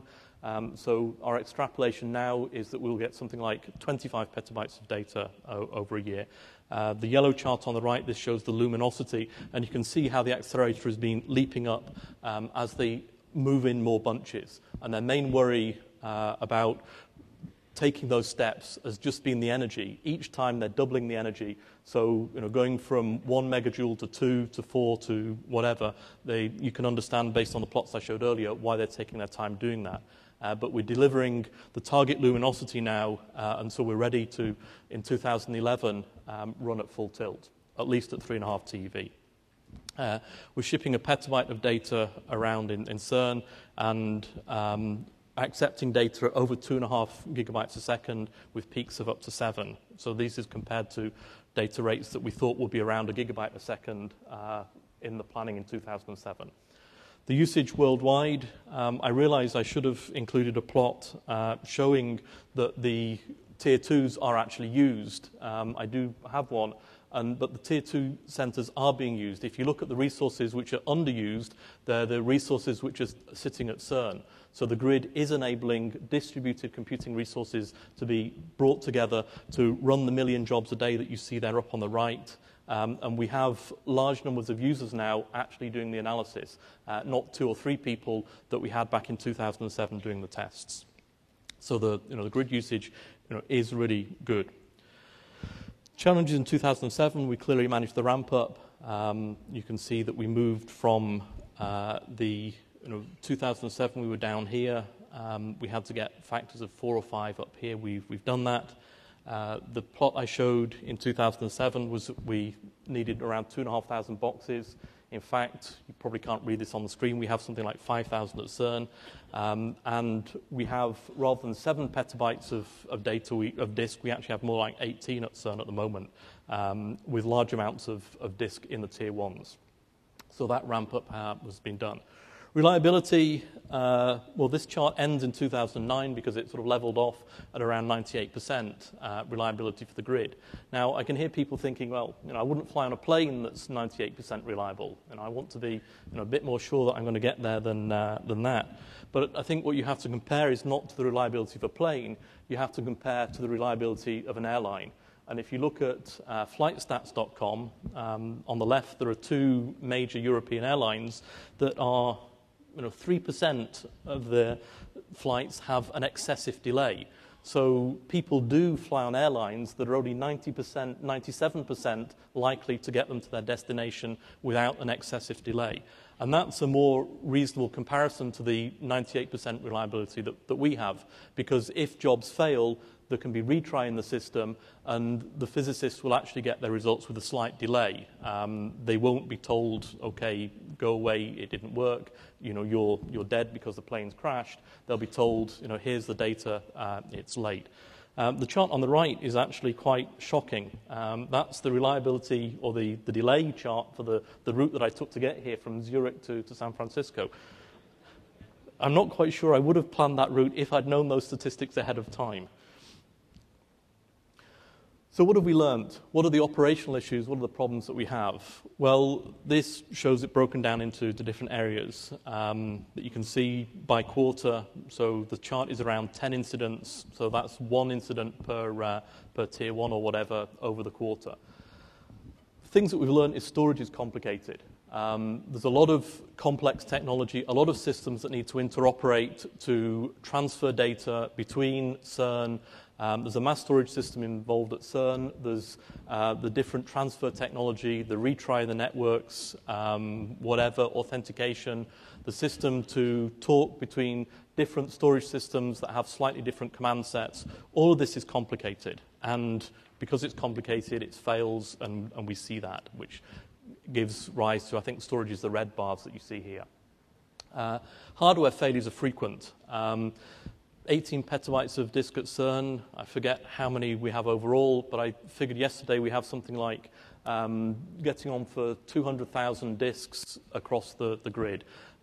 So our extrapolation now is that we'll get something like 25 petabytes of data over a year. The yellow chart on the right, this shows the luminosity, and you can see how the accelerator has been leaping up as they move in more bunches. And their main worry about taking those steps has just been the energy. Each time they're doubling the energy. So, going from 1 megajoule to 2 to 4 to whatever, you can understand based on the plots I showed earlier why they're taking their time doing that. But we're delivering the target luminosity now, and so we're ready to, in 2011, run at full tilt, at least at 3.5 TeV. We're shipping a petabyte of data around in CERN, and accepting data at over 2.5 gigabytes a second with peaks of up to 7. So this is compared to data rates that we thought would be around a gigabyte a second in the planning in 2007. The usage worldwide, I realize I should have included a plot showing that the Tier 2s are actually used. I do have one, but the Tier 2 centres are being used. If you look at the resources which are underused, they're the resources which are sitting at CERN. So the grid is enabling distributed computing resources to be brought together to run the 1 million jobs a day that you see there up on the right. And we have large numbers of users now actually doing the analysis, not 2 or 3 people that we had back in 2007 doing the tests. So the grid usage is really good. Challenges in 2007, we clearly managed the ramp up. You can see that we moved from 2007 we were down here. We had to get factors of 4 or 5 up here. We've done that. The plot I showed in 2007 was that we needed around 2,500 boxes. In fact, you probably can't read this on the screen, we have something like 5,000 at CERN, and we have, rather than 7 petabytes of data of disk, we actually have more like 18 at CERN at the moment, with large amounts of disk in the tier 1s. So that ramp up has been done. Reliability, well, this chart ends in 2009 because it sort of leveled off at around 98% reliability for the grid. Now, I can hear people thinking, well, I wouldn't fly on a plane that's 98% reliable, and I want to be a bit more sure that I'm going to get there than that. But I think what you have to compare is not to the reliability of a plane, you have to compare to the reliability of an airline. And if you look at flightstats.com, on the left there are 2 major European airlines that are 3% of their flights have an excessive delay. So people do fly on airlines that are only 90%, 97% likely to get them to their destination without an excessive delay. And that's a more reasonable comparison to the 98% reliability that we have, because if jobs fail, there can be retry in the system, and the physicists will actually get their results with a slight delay. They won't be told, okay, go away, it didn't work, you're dead because the plane's crashed. They'll be told, here's the data, it's late. The chart on the right is actually quite shocking. That's the reliability or the delay chart for the route that I took to get here from Zurich to San Francisco. I'm not quite sure I would have planned that route if I'd known those statistics ahead of time. So what have we learned? What are the operational issues? What are the problems that we have? Well, this shows it broken down into different areas that you can see by quarter. So the chart is around 10 incidents. So that's 1 incident per tier 1 or whatever over the quarter. Things that we've learned is storage is complicated. There's a lot of complex technology, a lot of systems that need to interoperate to transfer data between CERN. There's a mass storage system involved at CERN. There's the different transfer technology, the retry of the networks, whatever, authentication, the system to talk between different storage systems that have slightly different command sets. All of this is complicated. And because it's complicated, it fails, and we see that, which gives rise to, I think, storage is the red bars that you see here. Hardware failures are frequent. 18 petabytes of disk at CERN. I forget how many we have overall, but I figured yesterday we have something like getting on for 200,000 disks across the grid.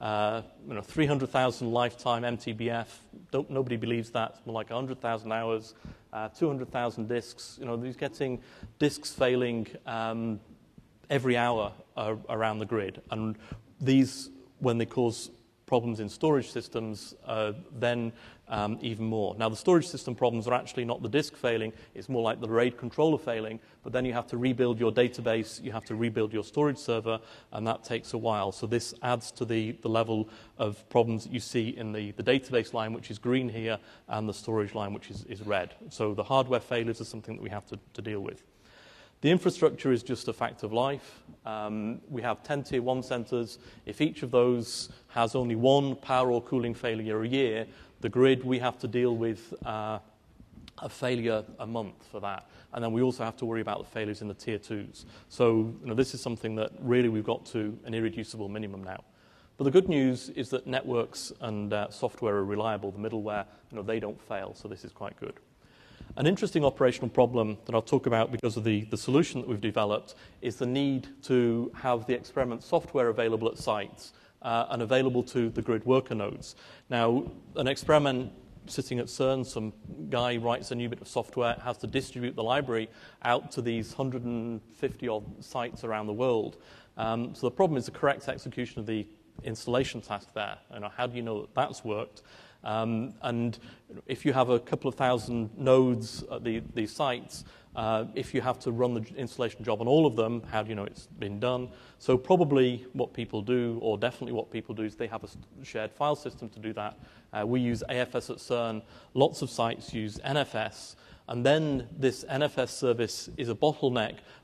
300,000 lifetime MTBF. Nobody believes that. It's more like 100,000 hours, 200,000 disks. These getting disks failing every hour around the grid. And these, when they cause problems in storage systems, then even more. Now, the storage system problems are actually not the disk failing, it's more like the RAID controller failing, but then you have to rebuild your database, you have to rebuild your storage server, and that takes a while. So this adds to the level of problems that you see in the database line, which is green here, and the storage line, which is red. So the hardware failures are something that we have to deal with. The infrastructure is just a fact of life. We have 10 tier 1 centers. If each of those has only 1 power or cooling failure a year, the grid, we have to deal with a failure a month for that. And then we also have to worry about the failures in the tier 2s. So this is something that really we've got to an irreducible minimum now. But the good news is that networks and software are reliable. The middleware, they don't fail, so this is quite good. An interesting operational problem that I'll talk about because of the solution that we've developed is the need to have the experiment software available at sites and available to the grid worker nodes. Now, an experiment sitting at CERN, some guy writes a new bit of software, has to distribute the library out to these 150-odd sites around the world. So the problem is the correct execution of the installation task there. How do you know that that's worked? And if you have a couple of thousand nodes at these sites, if you have to run the installation job on all of them, how do you know it's been done? So probably what people do, or definitely what people do, is they have a shared file system to do that. We use AFS at CERN. Lots of sites use NFS. And then this NFS service is a bottleneck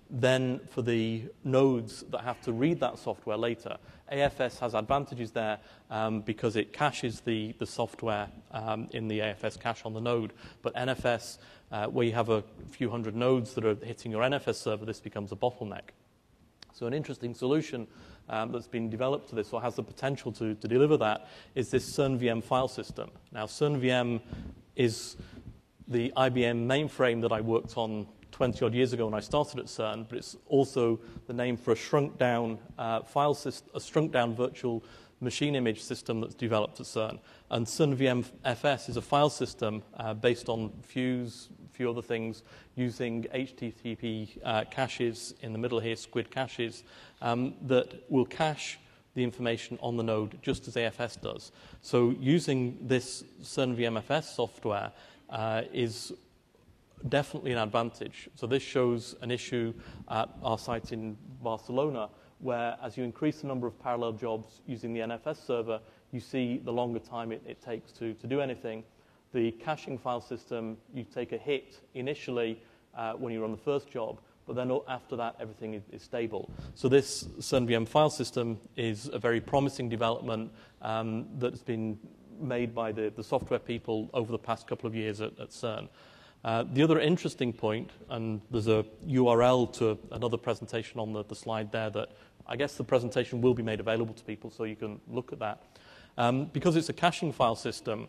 then for the nodes that have to read that software later, AFS has advantages there because it caches the software in the AFS cache on the node. But NFS, where you have a few hundred nodes that are hitting your NFS server, this becomes a bottleneck. So an interesting solution that's been developed to this, or has the potential to deliver that, is this CERN-VM file system. Now, CERN-VM is the IBM mainframe that I worked on 20-odd years ago when I started at CERN, but it's also the name for a shrunk-down file system, a shrunk-down virtual machine image system that's developed at CERN. And CERN-VM FS is a file system based on Fuse, a few other things, using HTTP caches in the middle here, SQUID caches, that will cache the information on the node just as AFS does. So using this CERN-VM FS software is definitely an advantage. So this shows an issue at our site in Barcelona, where as you increase the number of parallel jobs using the NFS server, you see the longer time it takes to do anything. The caching file system, you take a hit initially when you're on the first job, but then after that, everything is stable. So this CERN-VM file system is a very promising development that's been made by the software people over the past couple of years at CERN. The other interesting point, and there's a URL to another presentation on the slide there that I guess the presentation will be made available to people so you can look at that. Because it's a caching file system,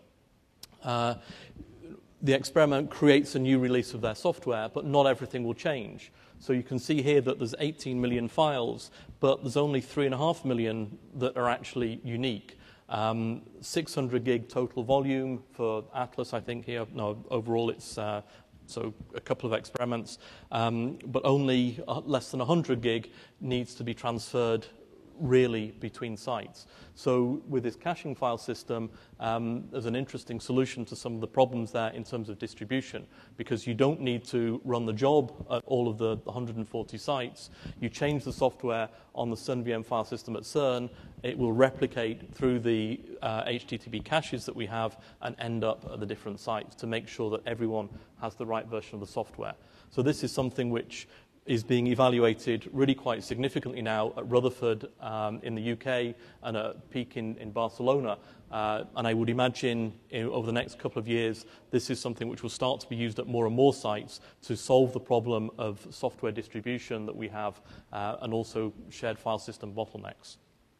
the experiment creates a new release of their software, but not everything will change. So you can see here that there's 18 million files, but there's only 3.5 million that are actually unique. 600 gig total volume for Atlas, I think here. No, overall it's so a couple of experiments, but only less than 100 gig needs to be transferred really between sites. So with this caching file system, there's an interesting solution to some of the problems there in terms of distribution, because you don't need to run the job at all of the 140 sites. You change the software on the CERN-VM file system at CERN, it will replicate through the HTTP caches that we have and end up at the different sites to make sure that everyone has the right version of the software. So this is something which is being evaluated really quite significantly now at Rutherford in the UK and at Peak in Barcelona. And I would imagine over the next couple of years, this is something which will start to be used at more and more sites to solve the problem of software distribution that we have and also shared file system bottlenecks.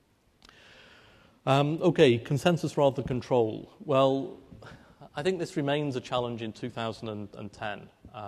Okay, consensus rather than control. Well, I think this remains a challenge in 2010.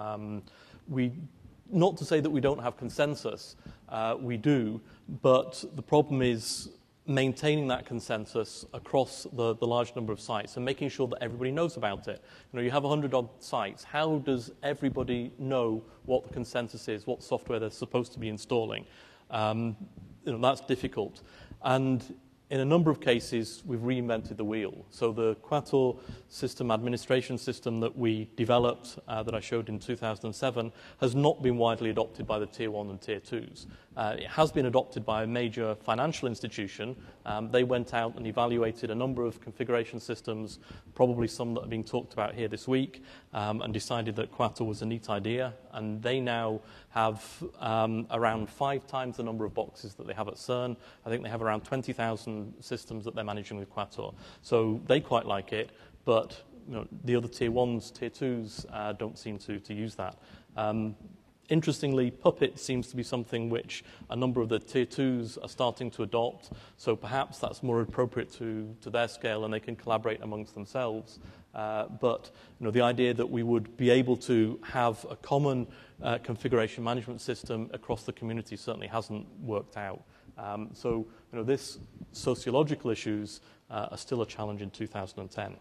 Not to say that we don't have consensus, we do, but the problem is maintaining that consensus across the large number of sites and making sure that everybody knows about it. You know, you have 100-odd sites. How does everybody know what the consensus is, what software they're supposed to be installing? That's difficult. And in a number of cases, we've reinvented the wheel. So the Quator system administration system that we developed, that I showed in 2007, has not been widely adopted by the Tier 1 and Tier 2s. It has been adopted by a major financial institution. They went out and evaluated a number of configuration systems, probably some that are being talked about here this week, and decided that Quator was a neat idea. And they now have around 5 times the number of boxes that they have at CERN. I think they have around 20,000 systems that they're managing with Quator. So they quite like it, but the other Tier 1s, Tier 2s don't seem to use that. Interestingly, Puppet seems to be something which a number of the Tier 2s are starting to adopt, so perhaps that's more appropriate to their scale and they can collaborate amongst themselves. But the idea that we would be able to have a common configuration management system across the community certainly hasn't worked out. So this sociological issues are still a challenge in 2010.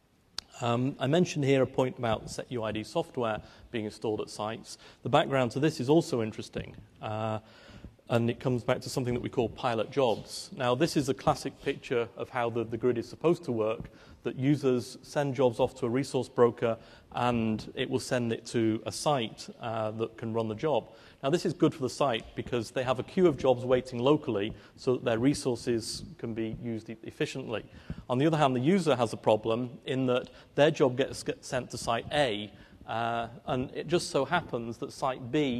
I mentioned here a point about SetUID software being installed at sites. The background to this is also interesting, and it comes back to something that we call pilot jobs. Now, this is a classic picture of how the grid is supposed to work, that users send jobs off to a resource broker, and it will send it to a site that can run the job. Now, this is good for the site because they have a queue of jobs waiting locally so that their resources can be used efficiently. On the other hand, the user has a problem in that their job gets sent to site A, and it just so happens that site B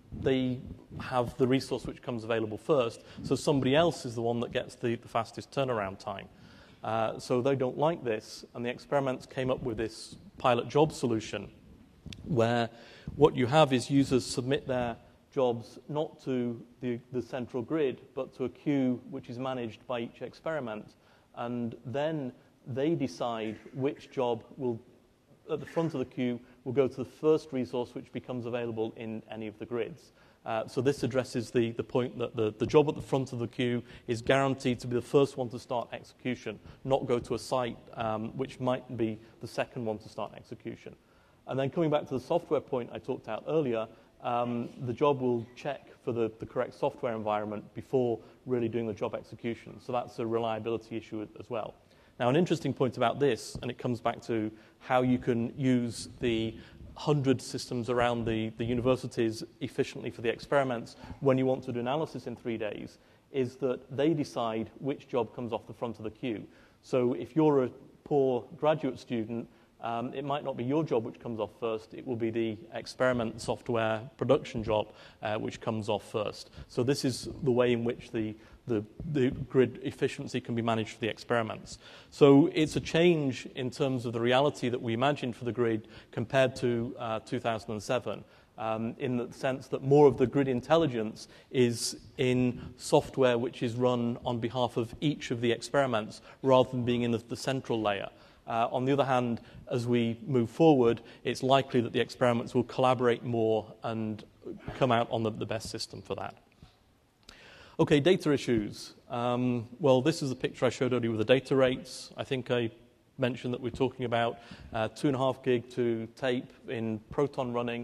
they have the resource which comes available first, so somebody else is the one that gets the fastest turnaround time. So they don't like this, and the experiments came up with this pilot job solution, where what you have is users submit their jobs not to the central grid, but to a queue which is managed by each experiment, and then they decide which job will, at the front of the queue, will go to the first resource which becomes available in any of the grids. So this addresses the point that the job at the front of the queue is guaranteed to be the first one to start execution, not go to a site which might be the second one to start execution. And then coming back to the software point I talked about earlier, the job will check for the correct software environment before really doing the job execution. So that's a reliability issue as well. Now, an interesting point about this, and it comes back to how you can use the 100 systems around the universities efficiently for the experiments when you want to do analysis in 3 days, is that they decide which job comes off the front of the queue. So if you're a poor graduate student, it might not be your job which comes off first, it will be the experiment software production job which comes off first. So this is the way in which the grid efficiency can be managed for the experiments. So it's a change in terms of the reality that we imagined for the grid compared to 2007. In the sense that more of the grid intelligence is in software which is run on behalf of each of the experiments rather than being in the central layer. On the other hand, as we move forward, it's likely that the experiments will collaborate more and come out on the best system for that. Okay, data issues. Well, this is a picture I showed earlier with the data rates. I think I mentioned that we're talking about 2.5 gig to tape in Proton running.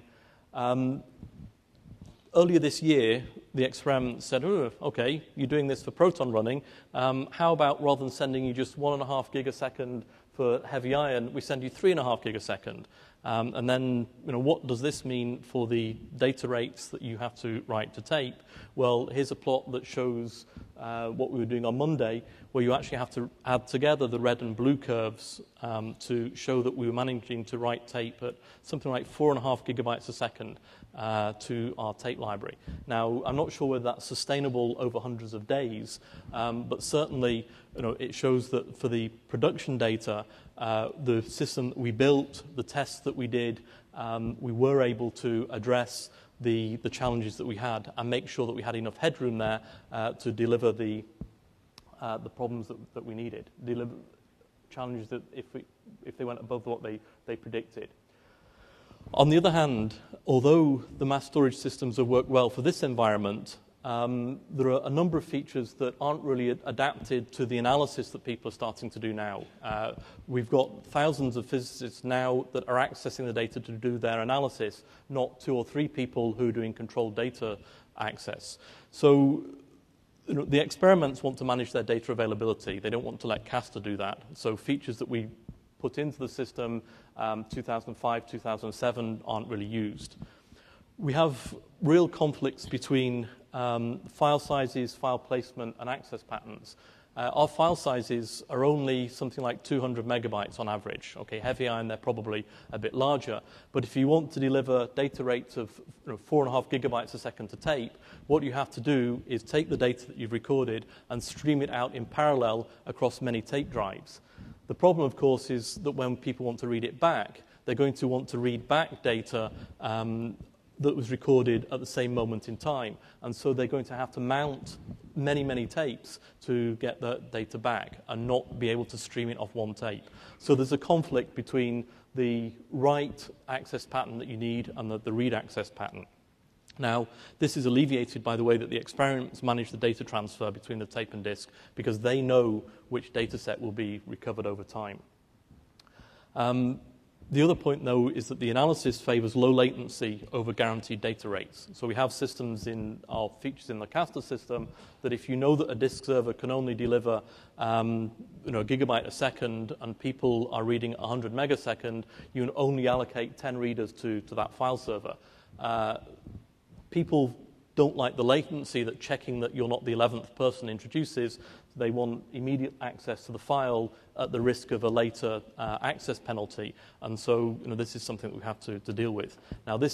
Earlier this year, the experiment said, oh, okay, you're doing this for Proton running. How about rather than sending you just 1.5 gigasecond for heavy iron, we send you 3.5 gigasecond. And then, what does this mean for the data rates that you have to write to tape? Well, here's a plot that shows what we were doing on Monday, where you actually have to add together the red and blue curves to show that we were managing to write tape at something like 4.5 gigabytes a second to our tape library. Now, I'm not sure whether that's sustainable over hundreds of days, but certainly, it shows that for the production data, the system that we built, the tests that we did, we were able to address the challenges that we had and make sure that we had enough headroom there to deliver the problems that we needed, deliver challenges that if they went above what they predicted. On the other hand, although the mass storage systems have worked well for this environment, there are a number of features that aren't really adapted to the analysis that people are starting to do now. We've got thousands of physicists now that are accessing the data to do their analysis, not 2 or 3 people who are doing controlled data access. So the experiments want to manage their data availability. They don't want to let Castor do that. So features that we put into the system 2005, 2007 aren't really used. We have real conflicts between file sizes, file placement, and access patterns. Our file sizes are only something like 200 megabytes on average. Okay, heavy iron, they're probably a bit larger. But if you want to deliver data rates of 4.5 gigabytes a second to tape, what you have to do is take the data that you've recorded and stream it out in parallel across many tape drives. The problem, of course, is that when people want to read it back, they're going to want to read back data that was recorded at the same moment in time. And so they're going to have to mount many, many tapes to get the data back and not be able to stream it off one tape. So there's a conflict between the write access pattern that you need and the read access pattern. Now, this is alleviated by the way that the experiments manage the data transfer between the tape and disk because they know which data set will be recovered over time. The other point, though, is that the analysis favors low latency over guaranteed data rates. So we have systems in our features in the Castor system that if you know that a disk server can only deliver a gigabyte a second and people are reading 100 megasecond, you can only allocate 10 readers to that file server. People don't like the latency that checking that you're not the 11th person introduces. They want immediate access to the file at the risk of a later access penalty. And so this is something that we have to deal with. Now, this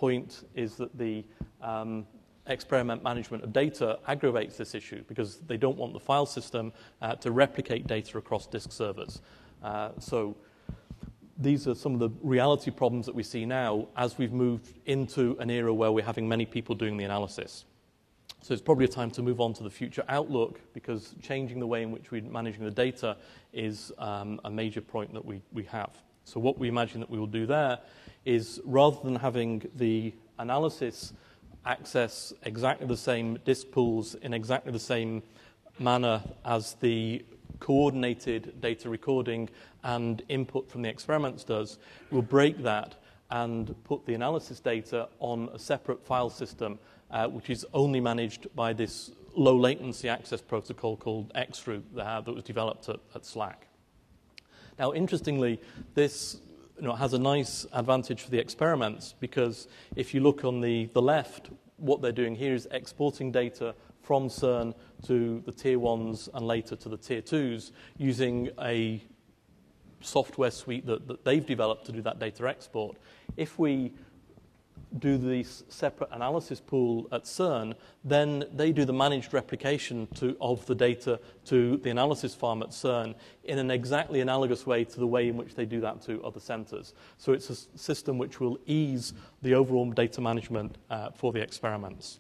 point is that the experiment management of data aggravates this issue because they don't want the file system to replicate data across disk servers. So these are some of the reality problems that we see now as we've moved into an era where we're having many people doing the analysis. So it's probably a time to move on to the future outlook because changing the way in which we're managing the data is a major point that we have. So what we imagine that we will do there is rather than having the analysis access exactly the same disk pools in exactly the same manner as the coordinated data recording and input from the experiments does, we'll break that and put the analysis data on a separate file system which is only managed by this low latency access protocol called XRoot that was developed at SLAC. Now, interestingly, this has a nice advantage for the experiments because if you look on the left, what they're doing here is exporting data from CERN to the tier 1s and later to the tier 2s using a software suite that they've developed to do that data export. If we do this separate analysis pool at CERN, then they do the managed replication of the data to the analysis farm at CERN in an exactly analogous way to the way in which they do that to other centers. So it's a system which will ease the overall data management for the experiments.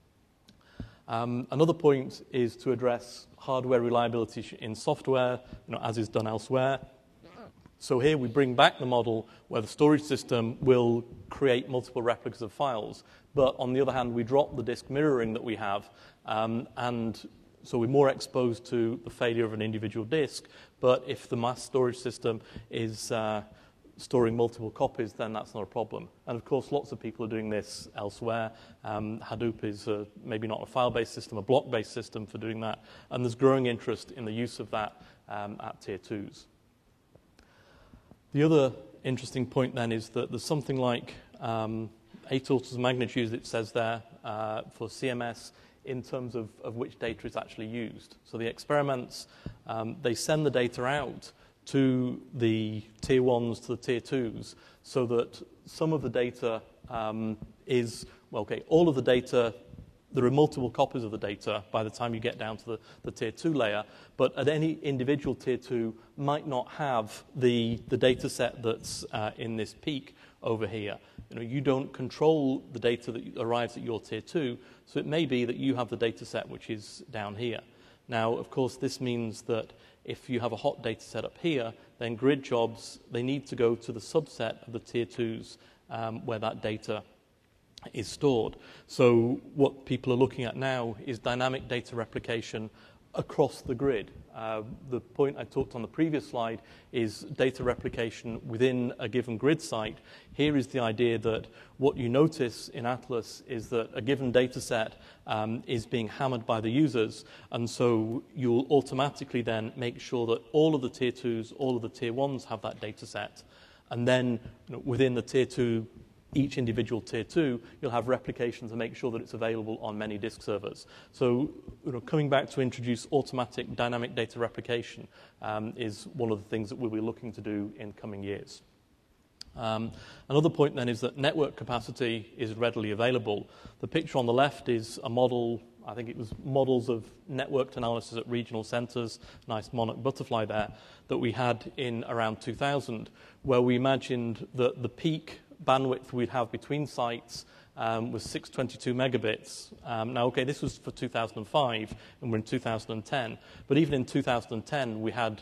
Another point is to address hardware reliability in software, as is done elsewhere. So here we bring back the model where the storage system will create multiple replicas of files, but on the other hand, we drop the disk mirroring that we have, and so we're more exposed to the failure of an individual disk, but if the mass storage system is storing multiple copies, then that's not a problem. And of course, lots of people are doing this elsewhere. Hadoop is maybe not a file-based system, a block-based system for doing that, and there's growing interest in the use of that at tier 2s. The other interesting point then is that there's something like 8 orders of magnitude, it says there, for CMS in terms of which data is actually used. So the experiments, they send the data out to the tier 1s, to the tier 2s, so that some of the data is, well, okay, all of the data, there are multiple copies of the data by the time you get down to the tier 2 layer, but at any individual tier 2 might not have the data set that's in this peak over here. You don't control the data that arrives at your tier 2, so it may be that you have the data set which is down here. Now, of course, this means that if you have a hot data set up here, then grid jobs, they need to go to the subset of the tier 2s where that data is stored. So what people are looking at now is dynamic data replication across the grid. The point I talked on the previous slide is data replication within a given grid site. Here is the idea that what you notice in Atlas is that a given data set is being hammered by the users, and so you'll automatically then make sure that all of the tier 2s, all of the tier 1s have that data set, and then within the tier 2, each individual tier 2, you'll have replication to make sure that it's available on many disk servers. So coming back to introduce automatic dynamic data replication is one of the things that we'll be looking to do in coming years. Another point then is that network capacity is readily available. The picture on the left is a model, I think it was models of networked analysis at regional centers, nice monarch butterfly there, that we had in around 2000, where we imagined that the peak bandwidth we'd have between sites was 622 megabits. Now, okay, this was for 2005, and we're in 2010. But even in 2010, we had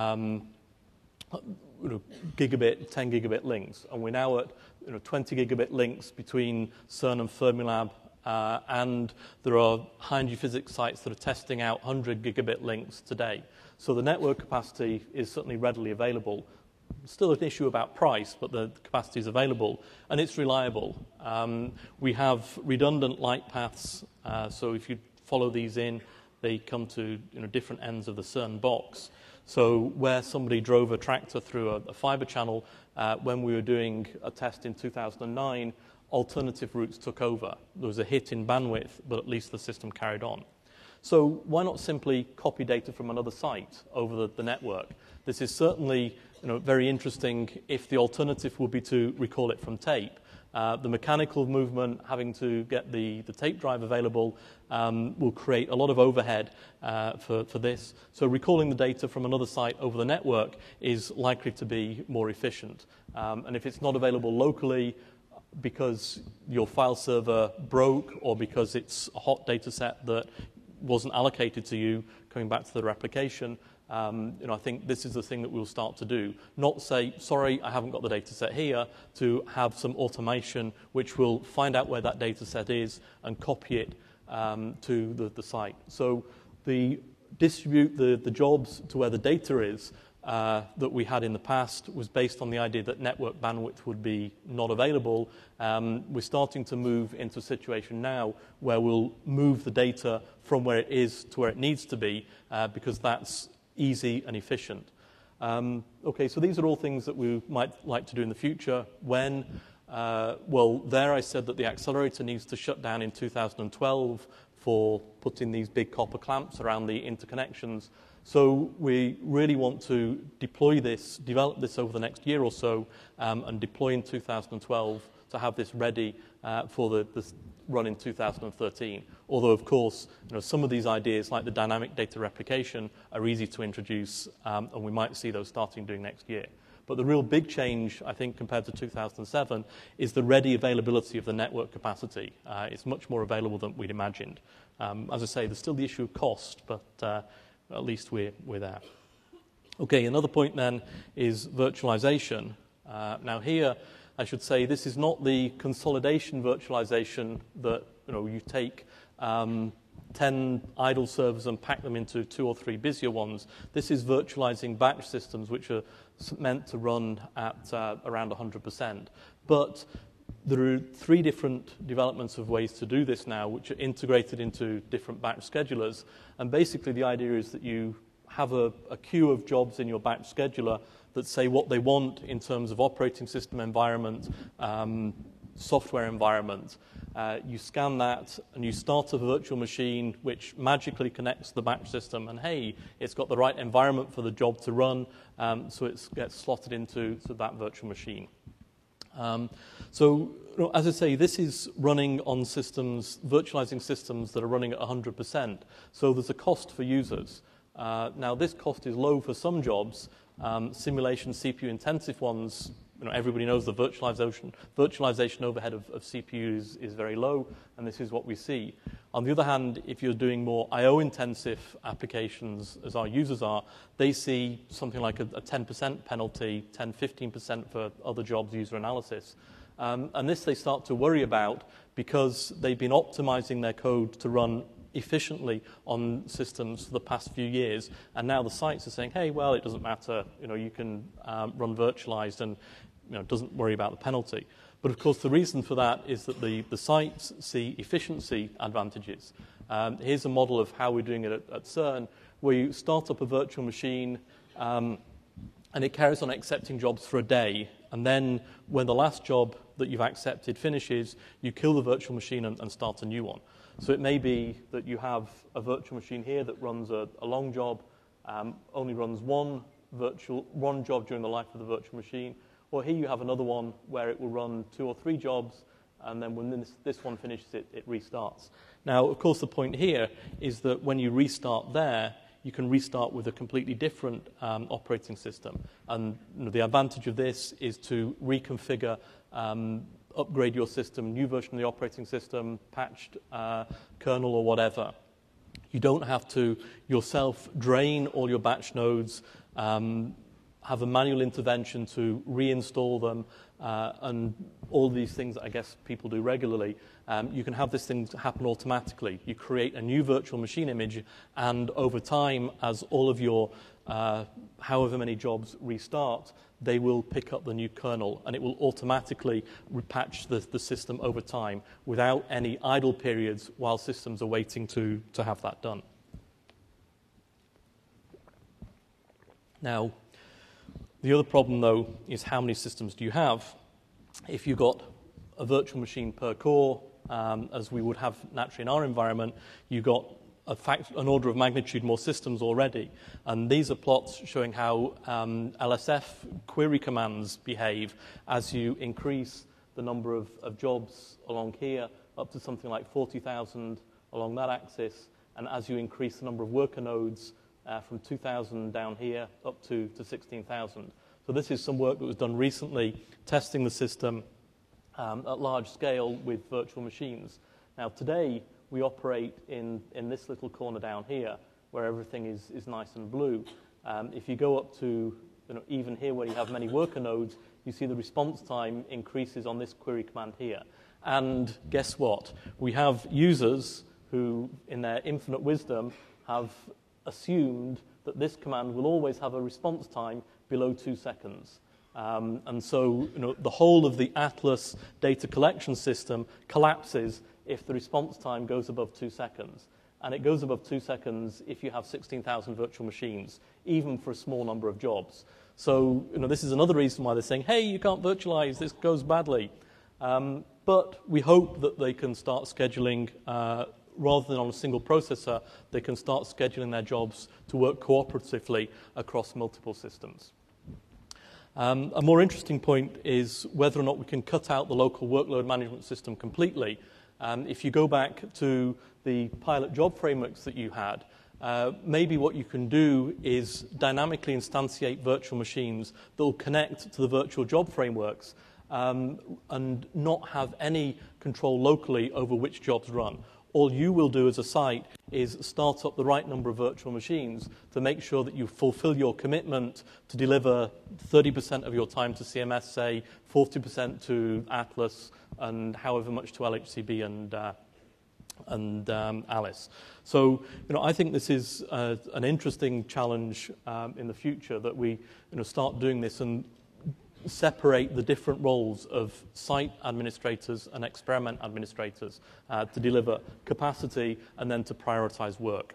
gigabit, 10 gigabit links, and we're now at 20 gigabit links between CERN and Fermilab, and there are high-energy physics sites that are testing out 100 gigabit links today. So the network capacity is certainly readily available. Still an issue about price, but the capacity is available, and it's reliable. We have redundant light paths, so if you follow these in, they come to different ends of the CERN box. So where somebody drove a tractor through a fiber channel, when we were doing a test in 2009, alternative routes took over. There was a hit in bandwidth, but at least the system carried on. So why not simply copy data from another site over the network? This is certainly very interesting if the alternative would be to recall it from tape. The mechanical movement, having to get the tape drive available, will create a lot of overhead for this. So recalling the data from another site over the network is likely to be more efficient. And if it's not available locally because your file server broke or because it's a hot data set that wasn't allocated to you, coming back to the replication, I think this is the thing that we'll start to do. Not say, sorry, I haven't got the data set here, to have some automation which will find out where that data set is and copy it to the site. So distribute the jobs to where the data is that we had in the past was based on the idea that network bandwidth would be not available. We're starting to move into a situation now where we'll move the data from where it is to where it needs to be because that's easy and efficient. Okay, so these are all things that we might like to do in the future. When? There I said that the accelerator needs to shut down in 2012 for putting these big copper clamps around the interconnections. So we really want to develop this over the next year or so, and deploy in 2012 to have this ready for the run in 2013. Although, of course, some of these ideas, like the dynamic data replication, are easy to introduce, and we might see those starting doing next year. But the real big change, I think, compared to 2007, is the ready availability of the network capacity. It's much more available than we'd imagined. As I say, there's still the issue of cost, but at least we're there. Okay, another point then is virtualization. Now here, I should say this is not the consolidation virtualization that you take 10 idle servers and pack them into 2 or 3 busier ones. This is virtualizing batch systems which are meant to run at around 100%. But there are 3 different developments of ways to do this now, which are integrated into different batch schedulers. And basically the idea is that you have a queue of jobs in your batch scheduler that say what they want in terms of operating system environment, software environment. You scan that and you start a virtual machine which magically connects to the batch system, and hey, it's got the right environment for the job to run, so it gets slotted into that virtual machine. As I say, this is running on systems, virtualizing systems that are running at 100%. So there's a cost for users. Now, this cost is low for some jobs. Simulation CPU intensive ones, everybody knows the virtualization overhead of CPUs is very low, and this is what we see. On the other hand, if you're doing more I/O intensive applications, as our users are, they see something like a 10% penalty, 10-15% for other jobs, user analysis. And this they start to worry about because they've been optimizing their code to run efficiently on systems for the past few years, and now the sites are saying, hey, well, it doesn't matter, you can run virtualized and doesn't worry about the penalty. But of course the reason for that is that the sites see efficiency advantages. Here's a model of how we're doing it at CERN, where you start up a virtual machine and it carries on accepting jobs for a day, and then when the last job that you've accepted finishes, you kill the virtual machine and start a new one. So it may be that you have a virtual machine here that runs a long job, only runs one job during the life of the virtual machine, or here you have another one where it will run 2 or 3 jobs, and then when this one finishes, it restarts. Now, of course, the point here is that when you restart there, you can restart with a completely different operating system. And the advantage of this is to reconfigure, upgrade your system, new version of the operating system, patched kernel or whatever. You don't have to yourself drain all your batch nodes, have a manual intervention to reinstall them, and all these things that I guess people do regularly. You can have this thing happen automatically. You create a new virtual machine image, and over time, as all of your however many jobs restart, they will pick up the new kernel, and it will automatically repatch the system over time without any idle periods while systems are waiting to have that done. Now, the other problem, though, is how many systems do you have? If you've got a virtual machine per core, as we would have naturally in our environment, you've got an order of magnitude more systems already. And these are plots showing how LSF query commands behave as you increase the number of jobs along here up to something like 40,000 along that axis, and as you increase the number of worker nodes from 2,000 down here up to 16,000. So this is some work that was done recently, testing the system at large scale with virtual machines. Now today, we operate in this little corner down here, where everything is nice and blue. If you go up to even here where you have many worker nodes, you see the response time increases on this query command here. And guess what? We have users who, in their infinite wisdom, have assumed that this command will always have a response time below 2 seconds. And so the whole of the Atlas data collection system collapses if the response time goes above 2 seconds. And it goes above 2 seconds if you have 16,000 virtual machines, even for a small number of jobs. So this is another reason why they're saying, hey, you can't virtualize, this goes badly. But we hope that they can start scheduling, rather than on a single processor, they can start scheduling their jobs to work cooperatively across multiple systems. A more interesting point is whether or not we can cut out the local workload management system completely. If you go back to the pilot job frameworks that you had, maybe what you can do is dynamically instantiate virtual machines that will connect to the virtual job frameworks and not have any control locally over which jobs run. All you will do as a site is start up the right number of virtual machines to make sure that you fulfill your commitment to deliver 30% of your time to CMS, say 40% to Atlas, and however much to LHCb and Alice. So, I think this is an interesting challenge in the future that we start doing this and separate the different roles of site administrators and experiment administrators to deliver capacity and then to prioritize work.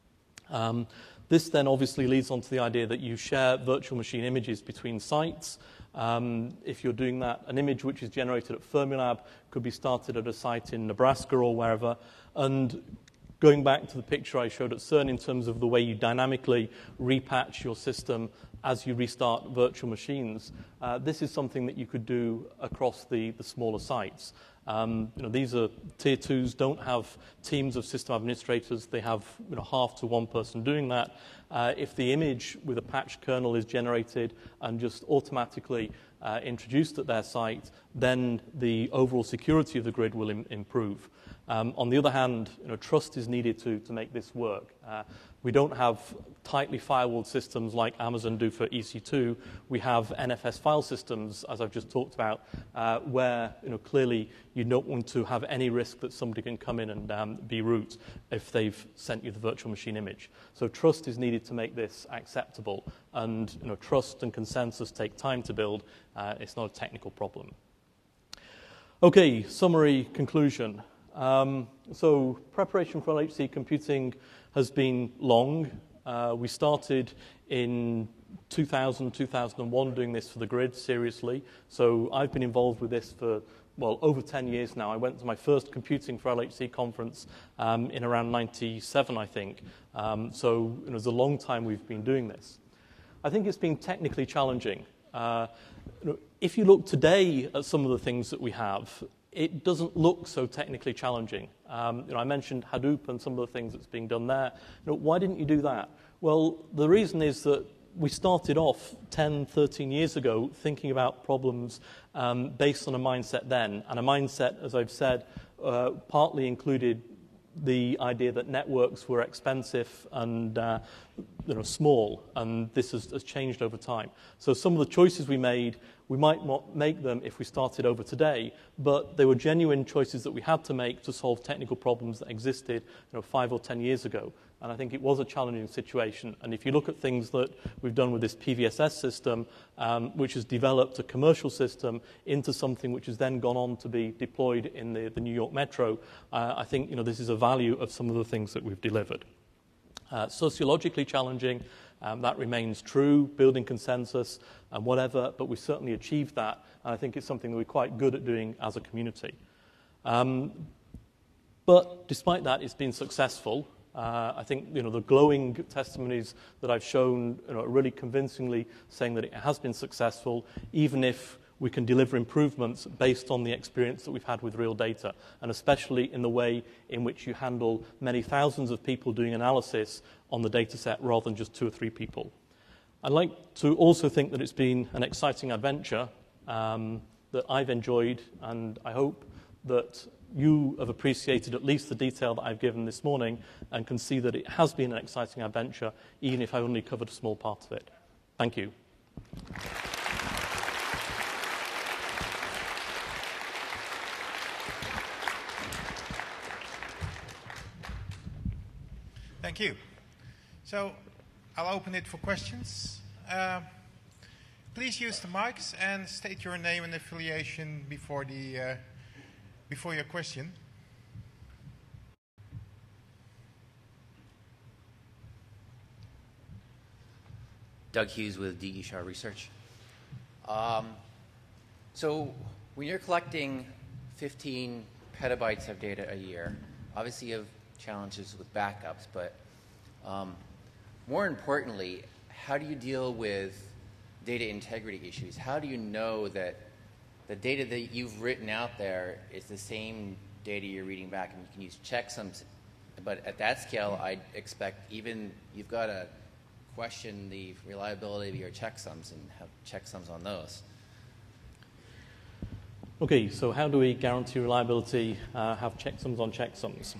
This then obviously leads on to the idea that you share virtual machine images between sites. If you're doing that, an image which is generated at Fermilab could be started at a site in Nebraska or wherever. And going back to the picture I showed at CERN in terms of the way you dynamically repatch your system as you restart virtual machines, this is something that you could do across the smaller sites. These are tier 2s, don't have teams of system administrators. They have half to one person doing that. If the image with a patched kernel is generated and just automatically introduced at their site, then the overall security of the grid will improve. On the other hand, trust is needed to make this work. We don't have tightly firewalled systems like Amazon do for EC2. We have NFS file systems, as I've just talked about, where clearly you don't want to have any risk that somebody can come in and be root if they've sent you the virtual machine image. So trust is needed to make this acceptable, and trust and consensus take time to build. It's not a technical problem. Okay, summary, conclusion. So preparation for LHC computing has been long. We started in 2000, 2001 doing this for the grid seriously. So I've been involved with this for, over 10 years now. I went to my first Computing for LHC conference in around 97, I think. So it's a long time we've been doing this. I think it's been technically challenging. If you look today at some of the things that we have, it doesn't look so technically challenging. I mentioned Hadoop and some of the things that's being done there. Why didn't you do that? Well, the reason is that we started off 10, 13 years ago thinking about problems based on a mindset then. And a mindset, as I've said, partly included the idea that networks were expensive and small, and this has changed over time. So some of the choices we made, we might not make them if we started over today, but they were genuine choices that we had to make to solve technical problems that existed 5 or 10 years ago. And I think it was a challenging situation. And if you look at things that we've done with this PVSS system, which has developed a commercial system into something which has then gone on to be deployed in the New York Metro, I think this is a value of some of the things that we've delivered. Sociologically challenging, that remains true, building consensus and whatever, but we certainly achieved that, and I think it's something that we're quite good at doing as a community. But despite that, it's been successful. I think the glowing testimonies that I've shown are really convincingly saying that it has been successful, even if we can deliver improvements based on the experience that we've had with real data, and especially in the way in which you handle many thousands of people doing analysis on the data set rather than just 2 or 3 people. I'd like to also think that it's been an exciting adventure that I've enjoyed, and I hope that you have appreciated at least the detail that I've given this morning and can see that it has been an exciting adventure, even if I only covered a small part of it. Thank you. Thank you. So I'll open it for questions. Please use the mics and state your name and affiliation before your question. Doug Hughes with D.E. Shaw Research. So when you're collecting 15 petabytes of data a year, obviously you have challenges with backups, but more importantly, how do you deal with data integrity issues? How do you know that the data that you've written out there is the same data you're reading back? And you can use checksums, but at that scale, I'd expect even you've got to question the reliability of your checksums and have checksums on those. Okay, so how do we guarantee reliability, have checksums on checksums?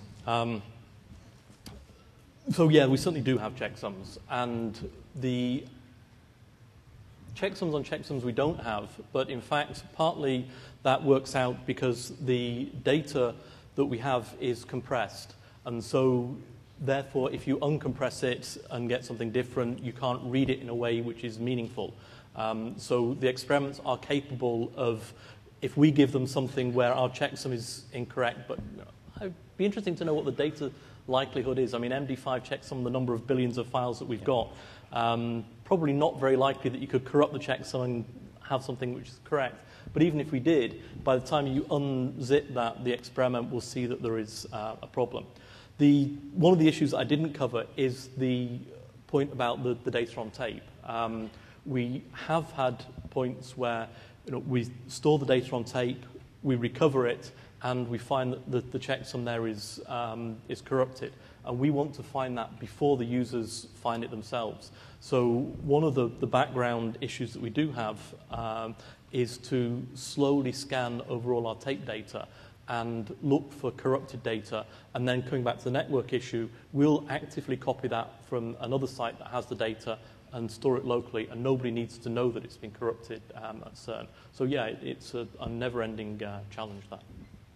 So yeah, we certainly do have checksums, and the checksums on checksums we don't have, but in fact, partly that works out because the data that we have is compressed, and so therefore, if you uncompress it and get something different, you can't read it in a way which is meaningful. So the experiments are capable of, if we give them something where our checksum is incorrect, but it'd be interesting to know what the data likelihood is. I mean, MD5 checksum, the number of billions of files that we've got, probably not very likely that you could corrupt the checksum and have something which is correct. But even if we did, by the time you unzip that, the experiment will see that there is a problem. One of the issues that I didn't cover is the point about the data on tape. We have had points where we store the data on tape, we recover it, and we find that the checksum there is corrupted. And we want to find that before the users find it themselves. So one of the background issues that we do have is to slowly scan over all our tape data and look for corrupted data, and then coming back to the network issue, we'll actively copy that from another site that has the data and store it locally, and nobody needs to know that it's been corrupted at CERN. So yeah, it's a never-ending challenge, that.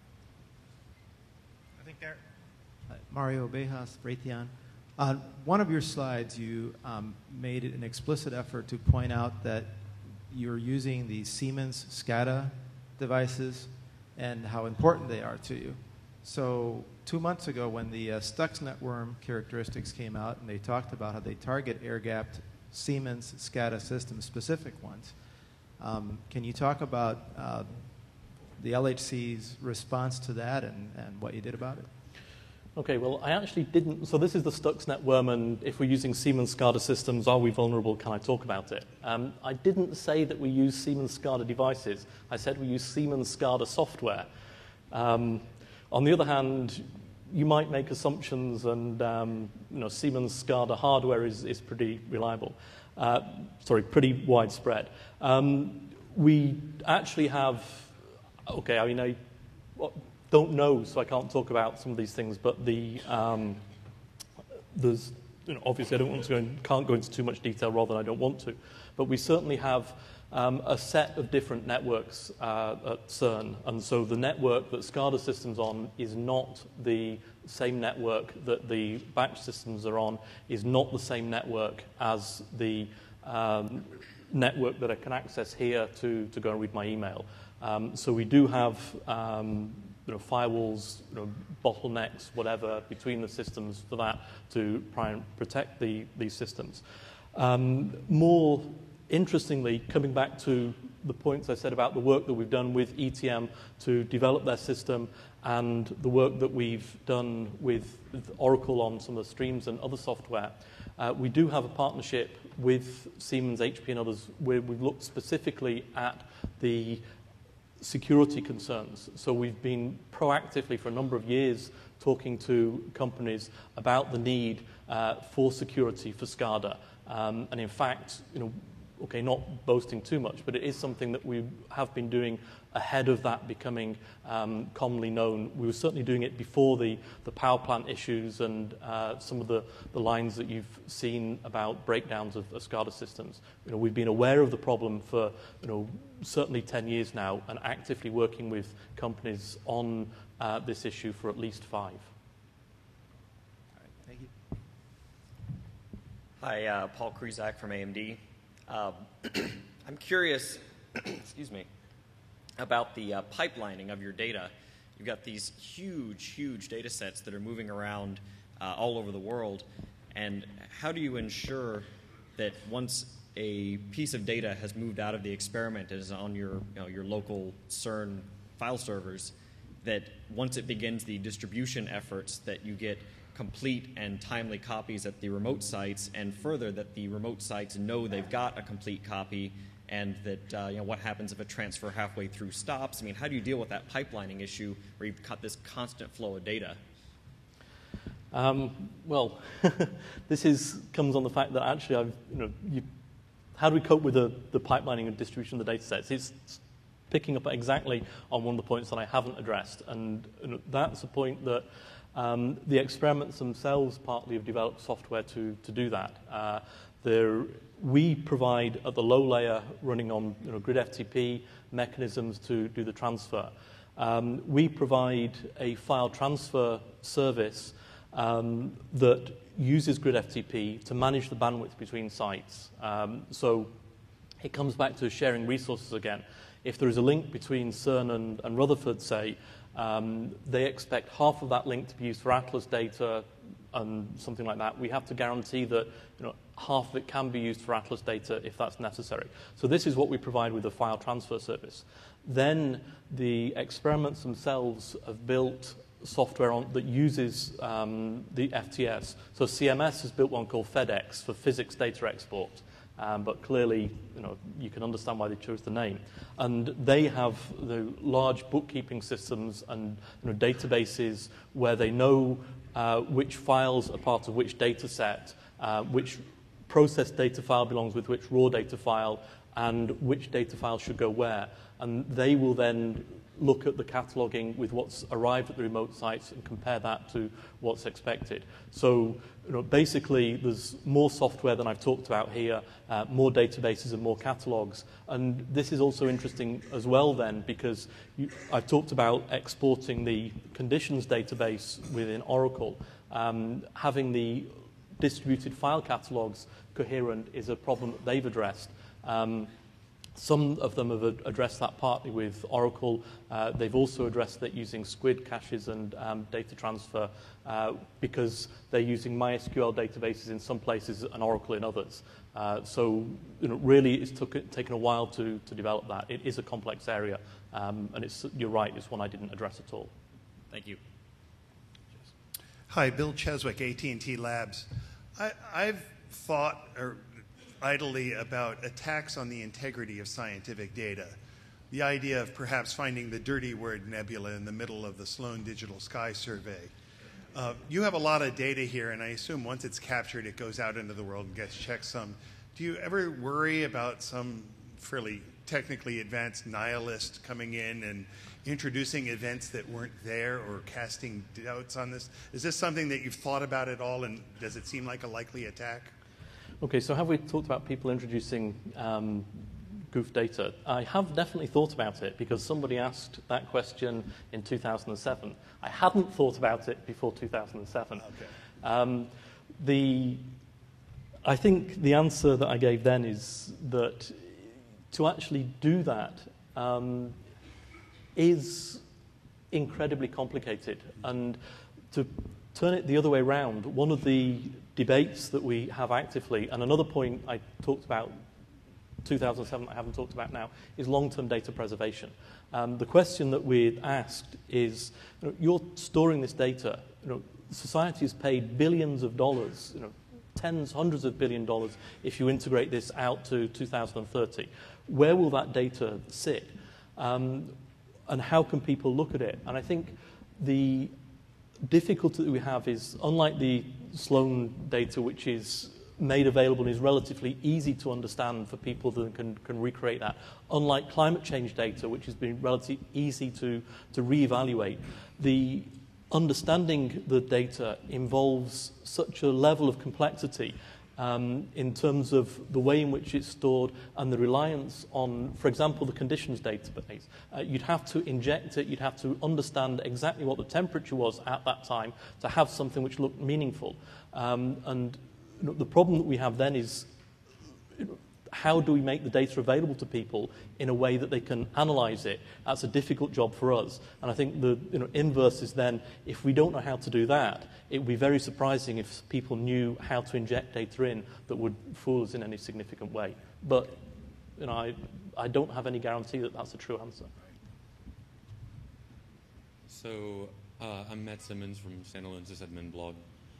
I think there. Mario Bejas, Raytheon. On one of your slides, you made it an explicit effort to point out that you're using the Siemens SCADA devices and how important they are to you. So 2 months ago, when the Stuxnet worm characteristics came out, and they talked about how they target air-gapped Siemens SCADA systems, specific ones, can you talk about the LHC's response to that and what you did about it? Okay, well, I actually didn't. So this is the Stuxnet worm, and if we're using Siemens SCADA systems, are we vulnerable? Can I talk about it? I didn't say that we use Siemens SCADA devices. I said we use Siemens SCADA software. On the other hand, you might make assumptions, and Siemens SCADA hardware is pretty reliable. Pretty widespread. We actually have. Okay, I mean, don't know, so I can't talk about some of these things, but there's, obviously I don't want to can't go into too much detail rather than I don't want to, but we certainly have a set of different networks at CERN, and so the network that SCADA systems on is not the same network that the batch systems are on, is not the same network as the network that I can access here to go and read my email. So we do have firewalls, bottlenecks, whatever, between the systems for that to try and protect these systems. More interestingly, coming back to the points I said about the work that we've done with ETM to develop their system and the work that we've done with Oracle on some of the streams and other software, we do have a partnership with Siemens, HP, and others where we've looked specifically at the security concerns. So we've been proactively for a number of years talking to companies about the need for security for SCADA. And in fact, okay, not boasting too much, but it is something that we have been doing ahead of that becoming commonly known. We were certainly doing it before the power plant issues and some of the lines that you've seen about breakdowns of SCADA systems. We've been aware of the problem for certainly 10 years now and actively working with companies on this issue for at least 5. All right, thank you. Hi, Paul Kruzak from AMD. I'm curious, excuse me, about the pipelining of your data. You've got these huge data sets that are moving around all over the world, and how do you ensure that once a piece of data has moved out of the experiment and is on your local CERN file servers, that once it begins the distribution efforts that you get complete and timely copies at the remote sites, and further that the remote sites know they've got a complete copy, and that what happens if a transfer halfway through stops? I mean, how do you deal with that pipelining issue where you've got this constant flow of data? Well, this comes on the fact that actually how do we cope with the pipelining and distribution of the data sets? It's picking up exactly on one of the points that I haven't addressed, and that's a point that the experiments themselves partly have developed software to do that. We provide at the low layer running on grid FTP mechanisms to do the transfer. We provide a file transfer service that uses grid FTP to manage the bandwidth between sites. So it comes back to sharing resources again. If there is a link between CERN and Rutherford, say, they expect half of that link to be used for Atlas data and something like that. We have to guarantee that half of it can be used for Atlas data if that's necessary. So this is what we provide with the file transfer service. Then the experiments themselves have built software that uses the FTS. So CMS has built one called FedEx for physics data export. But clearly, you can understand why they chose the name. And they have the large bookkeeping systems and databases where they know which files are part of which data set, which processed data file belongs with which raw data file, and which data file should go where. And they will then look at the cataloging with what's arrived at the remote sites and compare that to what's expected. So basically there's more software than I've talked about here, more databases and more catalogs. And this is also interesting as well then because I've talked about exporting the conditions database within Oracle. Having the distributed file catalogs coherent is a problem that they've addressed. Some of them have addressed that partly with Oracle. They've also addressed that using SQUID caches and data transfer because they're using MySQL databases in some places and Oracle in others. So really it's taken a while to develop that. It is a complex area, and you're right, it's one I didn't address at all. Thank you. Hi, Bill Cheswick, AT&T Labs. I've thought idly about attacks on the integrity of scientific data. The idea of perhaps finding the dirty word nebula in the middle of the Sloan Digital Sky Survey. You have a lot of data here, and I assume once it's captured, it goes out into the world and gets checked some. Do you ever worry about some fairly technically advanced nihilist coming in and introducing events that weren't there or casting doubts on this? Is this something that you've thought about at all, and does it seem like a likely attack? Okay, so have we talked about people introducing goof data? I have definitely thought about it because somebody asked that question in 2007. I hadn't thought about it before 2007. Okay. I think the answer that I gave then is that to actually do that is incredibly complicated. And to turn it the other way around, one of the debates that we have actively, and another point I talked about 2007 I haven't talked about now, is long-term data preservation. The question that we're asked is, you're storing this data, society has paid billions of dollars, tens, hundreds of $billion if you integrate this out to 2030. Where will that data sit? And how can people look at it? And I think the difficulty that we have is, unlike the Sloan data, which is made available and is relatively easy to understand for people that can recreate that, unlike climate change data, which has been relatively easy to reevaluate, the understanding the data involves such a level of complexity in terms of the way in which it's stored and the reliance on, for example, the conditions database. You'd have to inject it, you'd have to understand exactly what the temperature was at that time to have something which looked meaningful. And the problem that we have then is, how do we make the data available to people in a way that they can analyze it? That's a difficult job for us. And I think the inverse is then, if we don't know how to do that, it would be very surprising if people knew how to inject data in that would fool us in any significant way. But I don't have any guarantee that that's a true answer. So I'm Matt Simmons from Santalensis Admin Blog.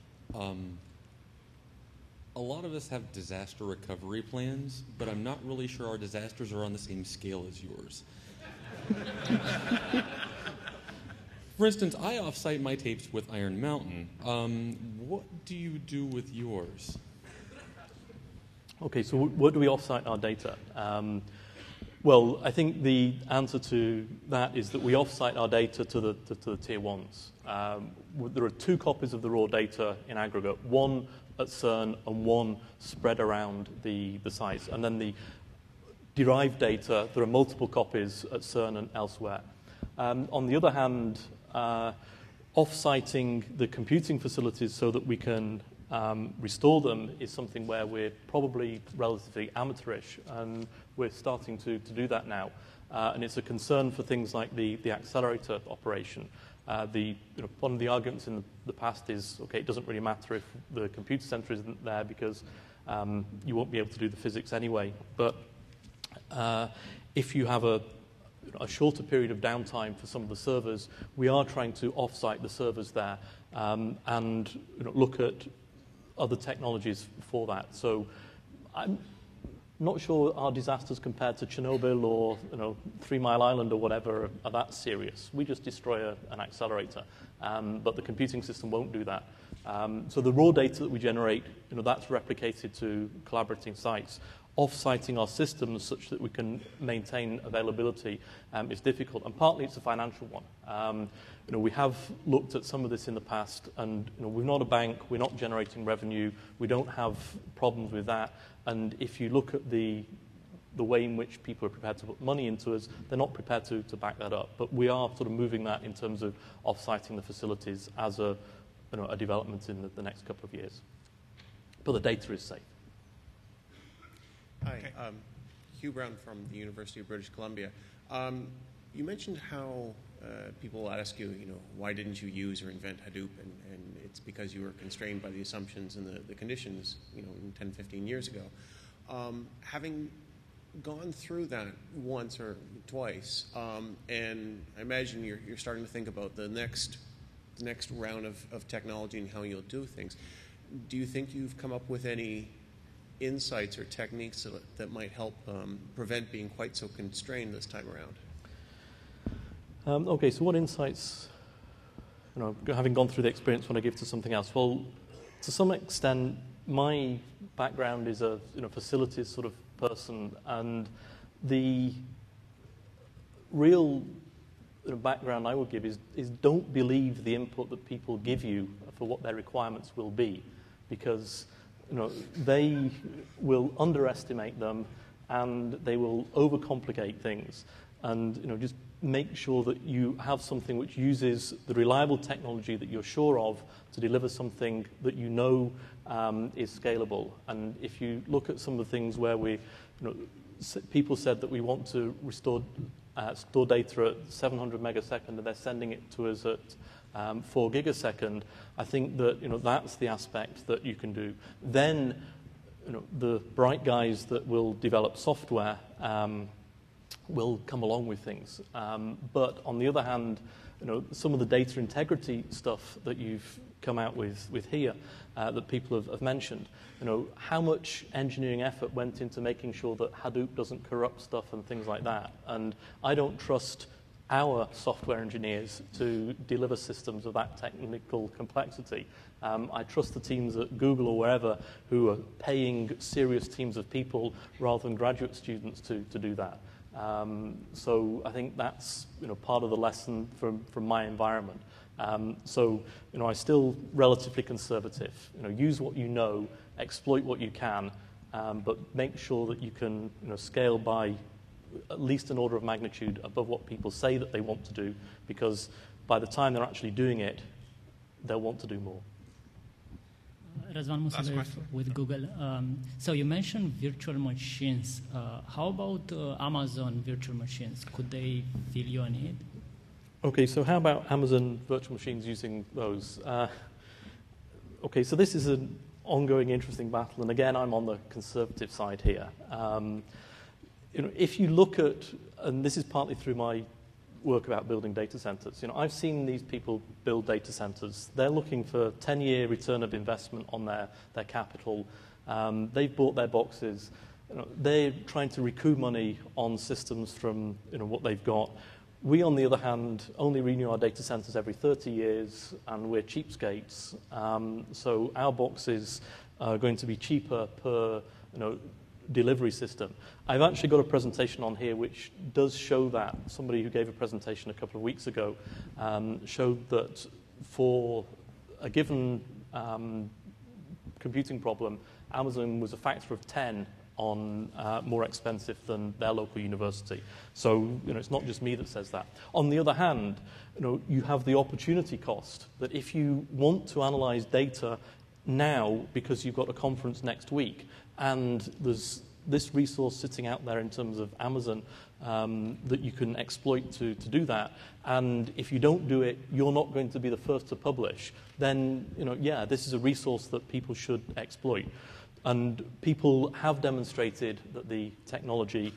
A lot of us have disaster recovery plans, but I'm not really sure our disasters are on the same scale as yours. For instance, I offsite my tapes with Iron Mountain. What do you do with yours? Okay, so where do we offsite our data? Well, I think the answer to that is that we offsite our data to the tier ones. There are 2 copies of the raw data in aggregate, one at CERN and one spread around the sites. And then the derived data, there are multiple copies at CERN and elsewhere. On the other hand, off-siting the computing facilities so that we can restore them is something where we're probably relatively amateurish, and we're starting to do that now. And it's a concern for things like the accelerator operation. One of the arguments in the past is, okay, it doesn't really matter if the computer center isn't there because you won't be able to do the physics anyway. But if you have a shorter period of downtime for some of the servers, we are trying to off-site the servers there and look at other technologies for that. So I'm not sure our disasters compared to Chernobyl or 3 Mile Island or whatever are that serious. We just destroy an accelerator, but the computing system won't do that. So the raw data that we generate, that's replicated to collaborating sites. Off-siting our systems such that we can maintain availability is difficult, and partly it's a financial one. We have looked at some of this in the past, and we're not a bank, we're not generating revenue, we don't have problems with that, and if you look at the way in which people are prepared to put money into us, they're not prepared to back that up. But we are sort of moving that in terms of off-siting the facilities as a development in the next couple of years. But the data is safe. Hi, Hugh Brown from the University of British Columbia. You mentioned how people ask you, why didn't you use or invent Hadoop, and it's because you were constrained by the assumptions and the conditions, 10, 15 years ago. Having gone through that once or twice, and I imagine you're starting to think about the next round of technology and how you'll do things. Do you think you've come up with any insights or techniques that might help prevent being quite so constrained this time around? Okay, so what insights, having gone through the experience, want to give to something else? Well, to some extent, my background is a facilities sort of person, and the real background I would give is don't believe the input that people give you for what their requirements will be, because they will underestimate them and they will overcomplicate things. And just make sure that you have something which uses the reliable technology that you're sure of to deliver something that is scalable. And if you look at some of the things where people said that we want to store data at 700 megasecond and they're sending it to us at 4 gigasecond, I think that that's the aspect that you can do. Then the bright guys that will develop software will come along with things. But on the other hand, some of the data integrity stuff that you've come out with here that people have mentioned. You know, how much engineering effort went into making sure that Hadoop doesn't corrupt stuff and things like that. And I don't trust our software engineers to deliver systems of that technical complexity. I trust the teams at Google or wherever who are paying serious teams of people rather than graduate students to do that. So I think that's, you know, part of the lesson from my environment. So, you know, I'm still relatively conservative. You know, use what you know, exploit what you can, but make sure that you can, you know, scale by at least an order of magnitude above what people say that they want to do, because by the time they're actually doing it, they'll want to do more. Razvan Musaev with Google. So you mentioned virtual machines. How about Amazon virtual machines? Could they fill your need? Okay, so how about Amazon virtual machines using those? Okay, so this is an ongoing interesting battle, and again, I'm on the conservative side here. You know, if you look at, and this is partly through my work about building data centers, you know, I've seen these people build data centers. They're looking for 10-year return of investment on their capital. They've bought their boxes. You know, they're trying to recoup money on systems from, you know, what they've got. We, on the other hand, only renew our data centers every 30 years, and we're cheapskates. So our boxes are going to be cheaper per, you know, delivery system. I've actually got a presentation on here which does show that. Somebody who gave a presentation a couple of weeks ago showed that for a given computing problem, Amazon was a factor of 10 on more expensive than their local university. So, you know, it's not just me that says that. On the other hand, you know, you have the opportunity cost that if you want to analyze data now because you've got a conference next week, and there's this resource sitting out there in terms of Amazon that you can exploit to do that. And if you don't do it, you're not going to be the first to publish. Then, you know, yeah, this is a resource that people should exploit. And people have demonstrated that the technology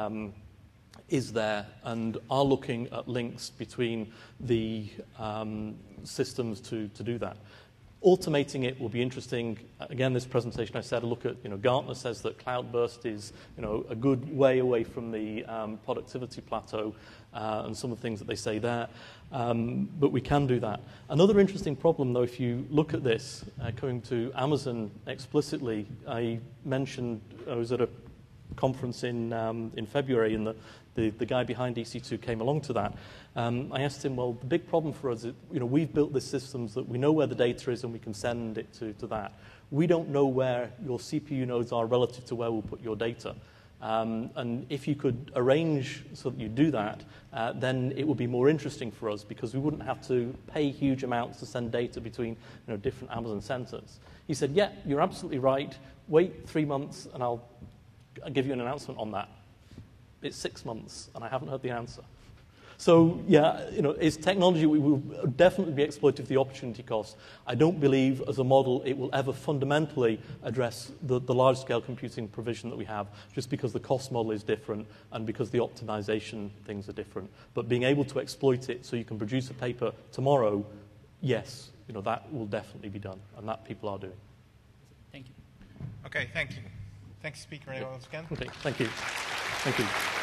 is there and are looking at links between the systems to do that. Automating it will be interesting. Again, this presentation I said, look at, you know, Gartner says that Cloudburst is, you know, a good way away from the productivity plateau and some of the things that they say there. But we can do that. Another interesting problem, though, if you look at this, coming to Amazon explicitly, I mentioned I was at a conference in February, and the guy behind EC2 came along to that. I asked him, well, the big problem for us is, you know, we've built the systems that we know where the data is and we can send it to that. We don't know where your CPU nodes are relative to where we'll put your data. And if you could arrange so that you do that, then it would be more interesting for us because we wouldn't have to pay huge amounts to send data between, you know, different Amazon centers. He said, yeah, you're absolutely right. Wait 3 months and I'll give you an announcement on that. It's 6 months and I haven't heard the answer. So, yeah, you know, it's technology. We will definitely be exploitive of the opportunity cost. I don't believe, as a model, it will ever fundamentally address the large-scale computing provision that we have, just because the cost model is different and because the optimization things are different. But being able to exploit it so you can produce a paper tomorrow, yes, you know, that will definitely be done, and that people are doing. Thank you. Okay, thank you. Thanks, Speaker Ray, once again. Okay, thank you. Thank you.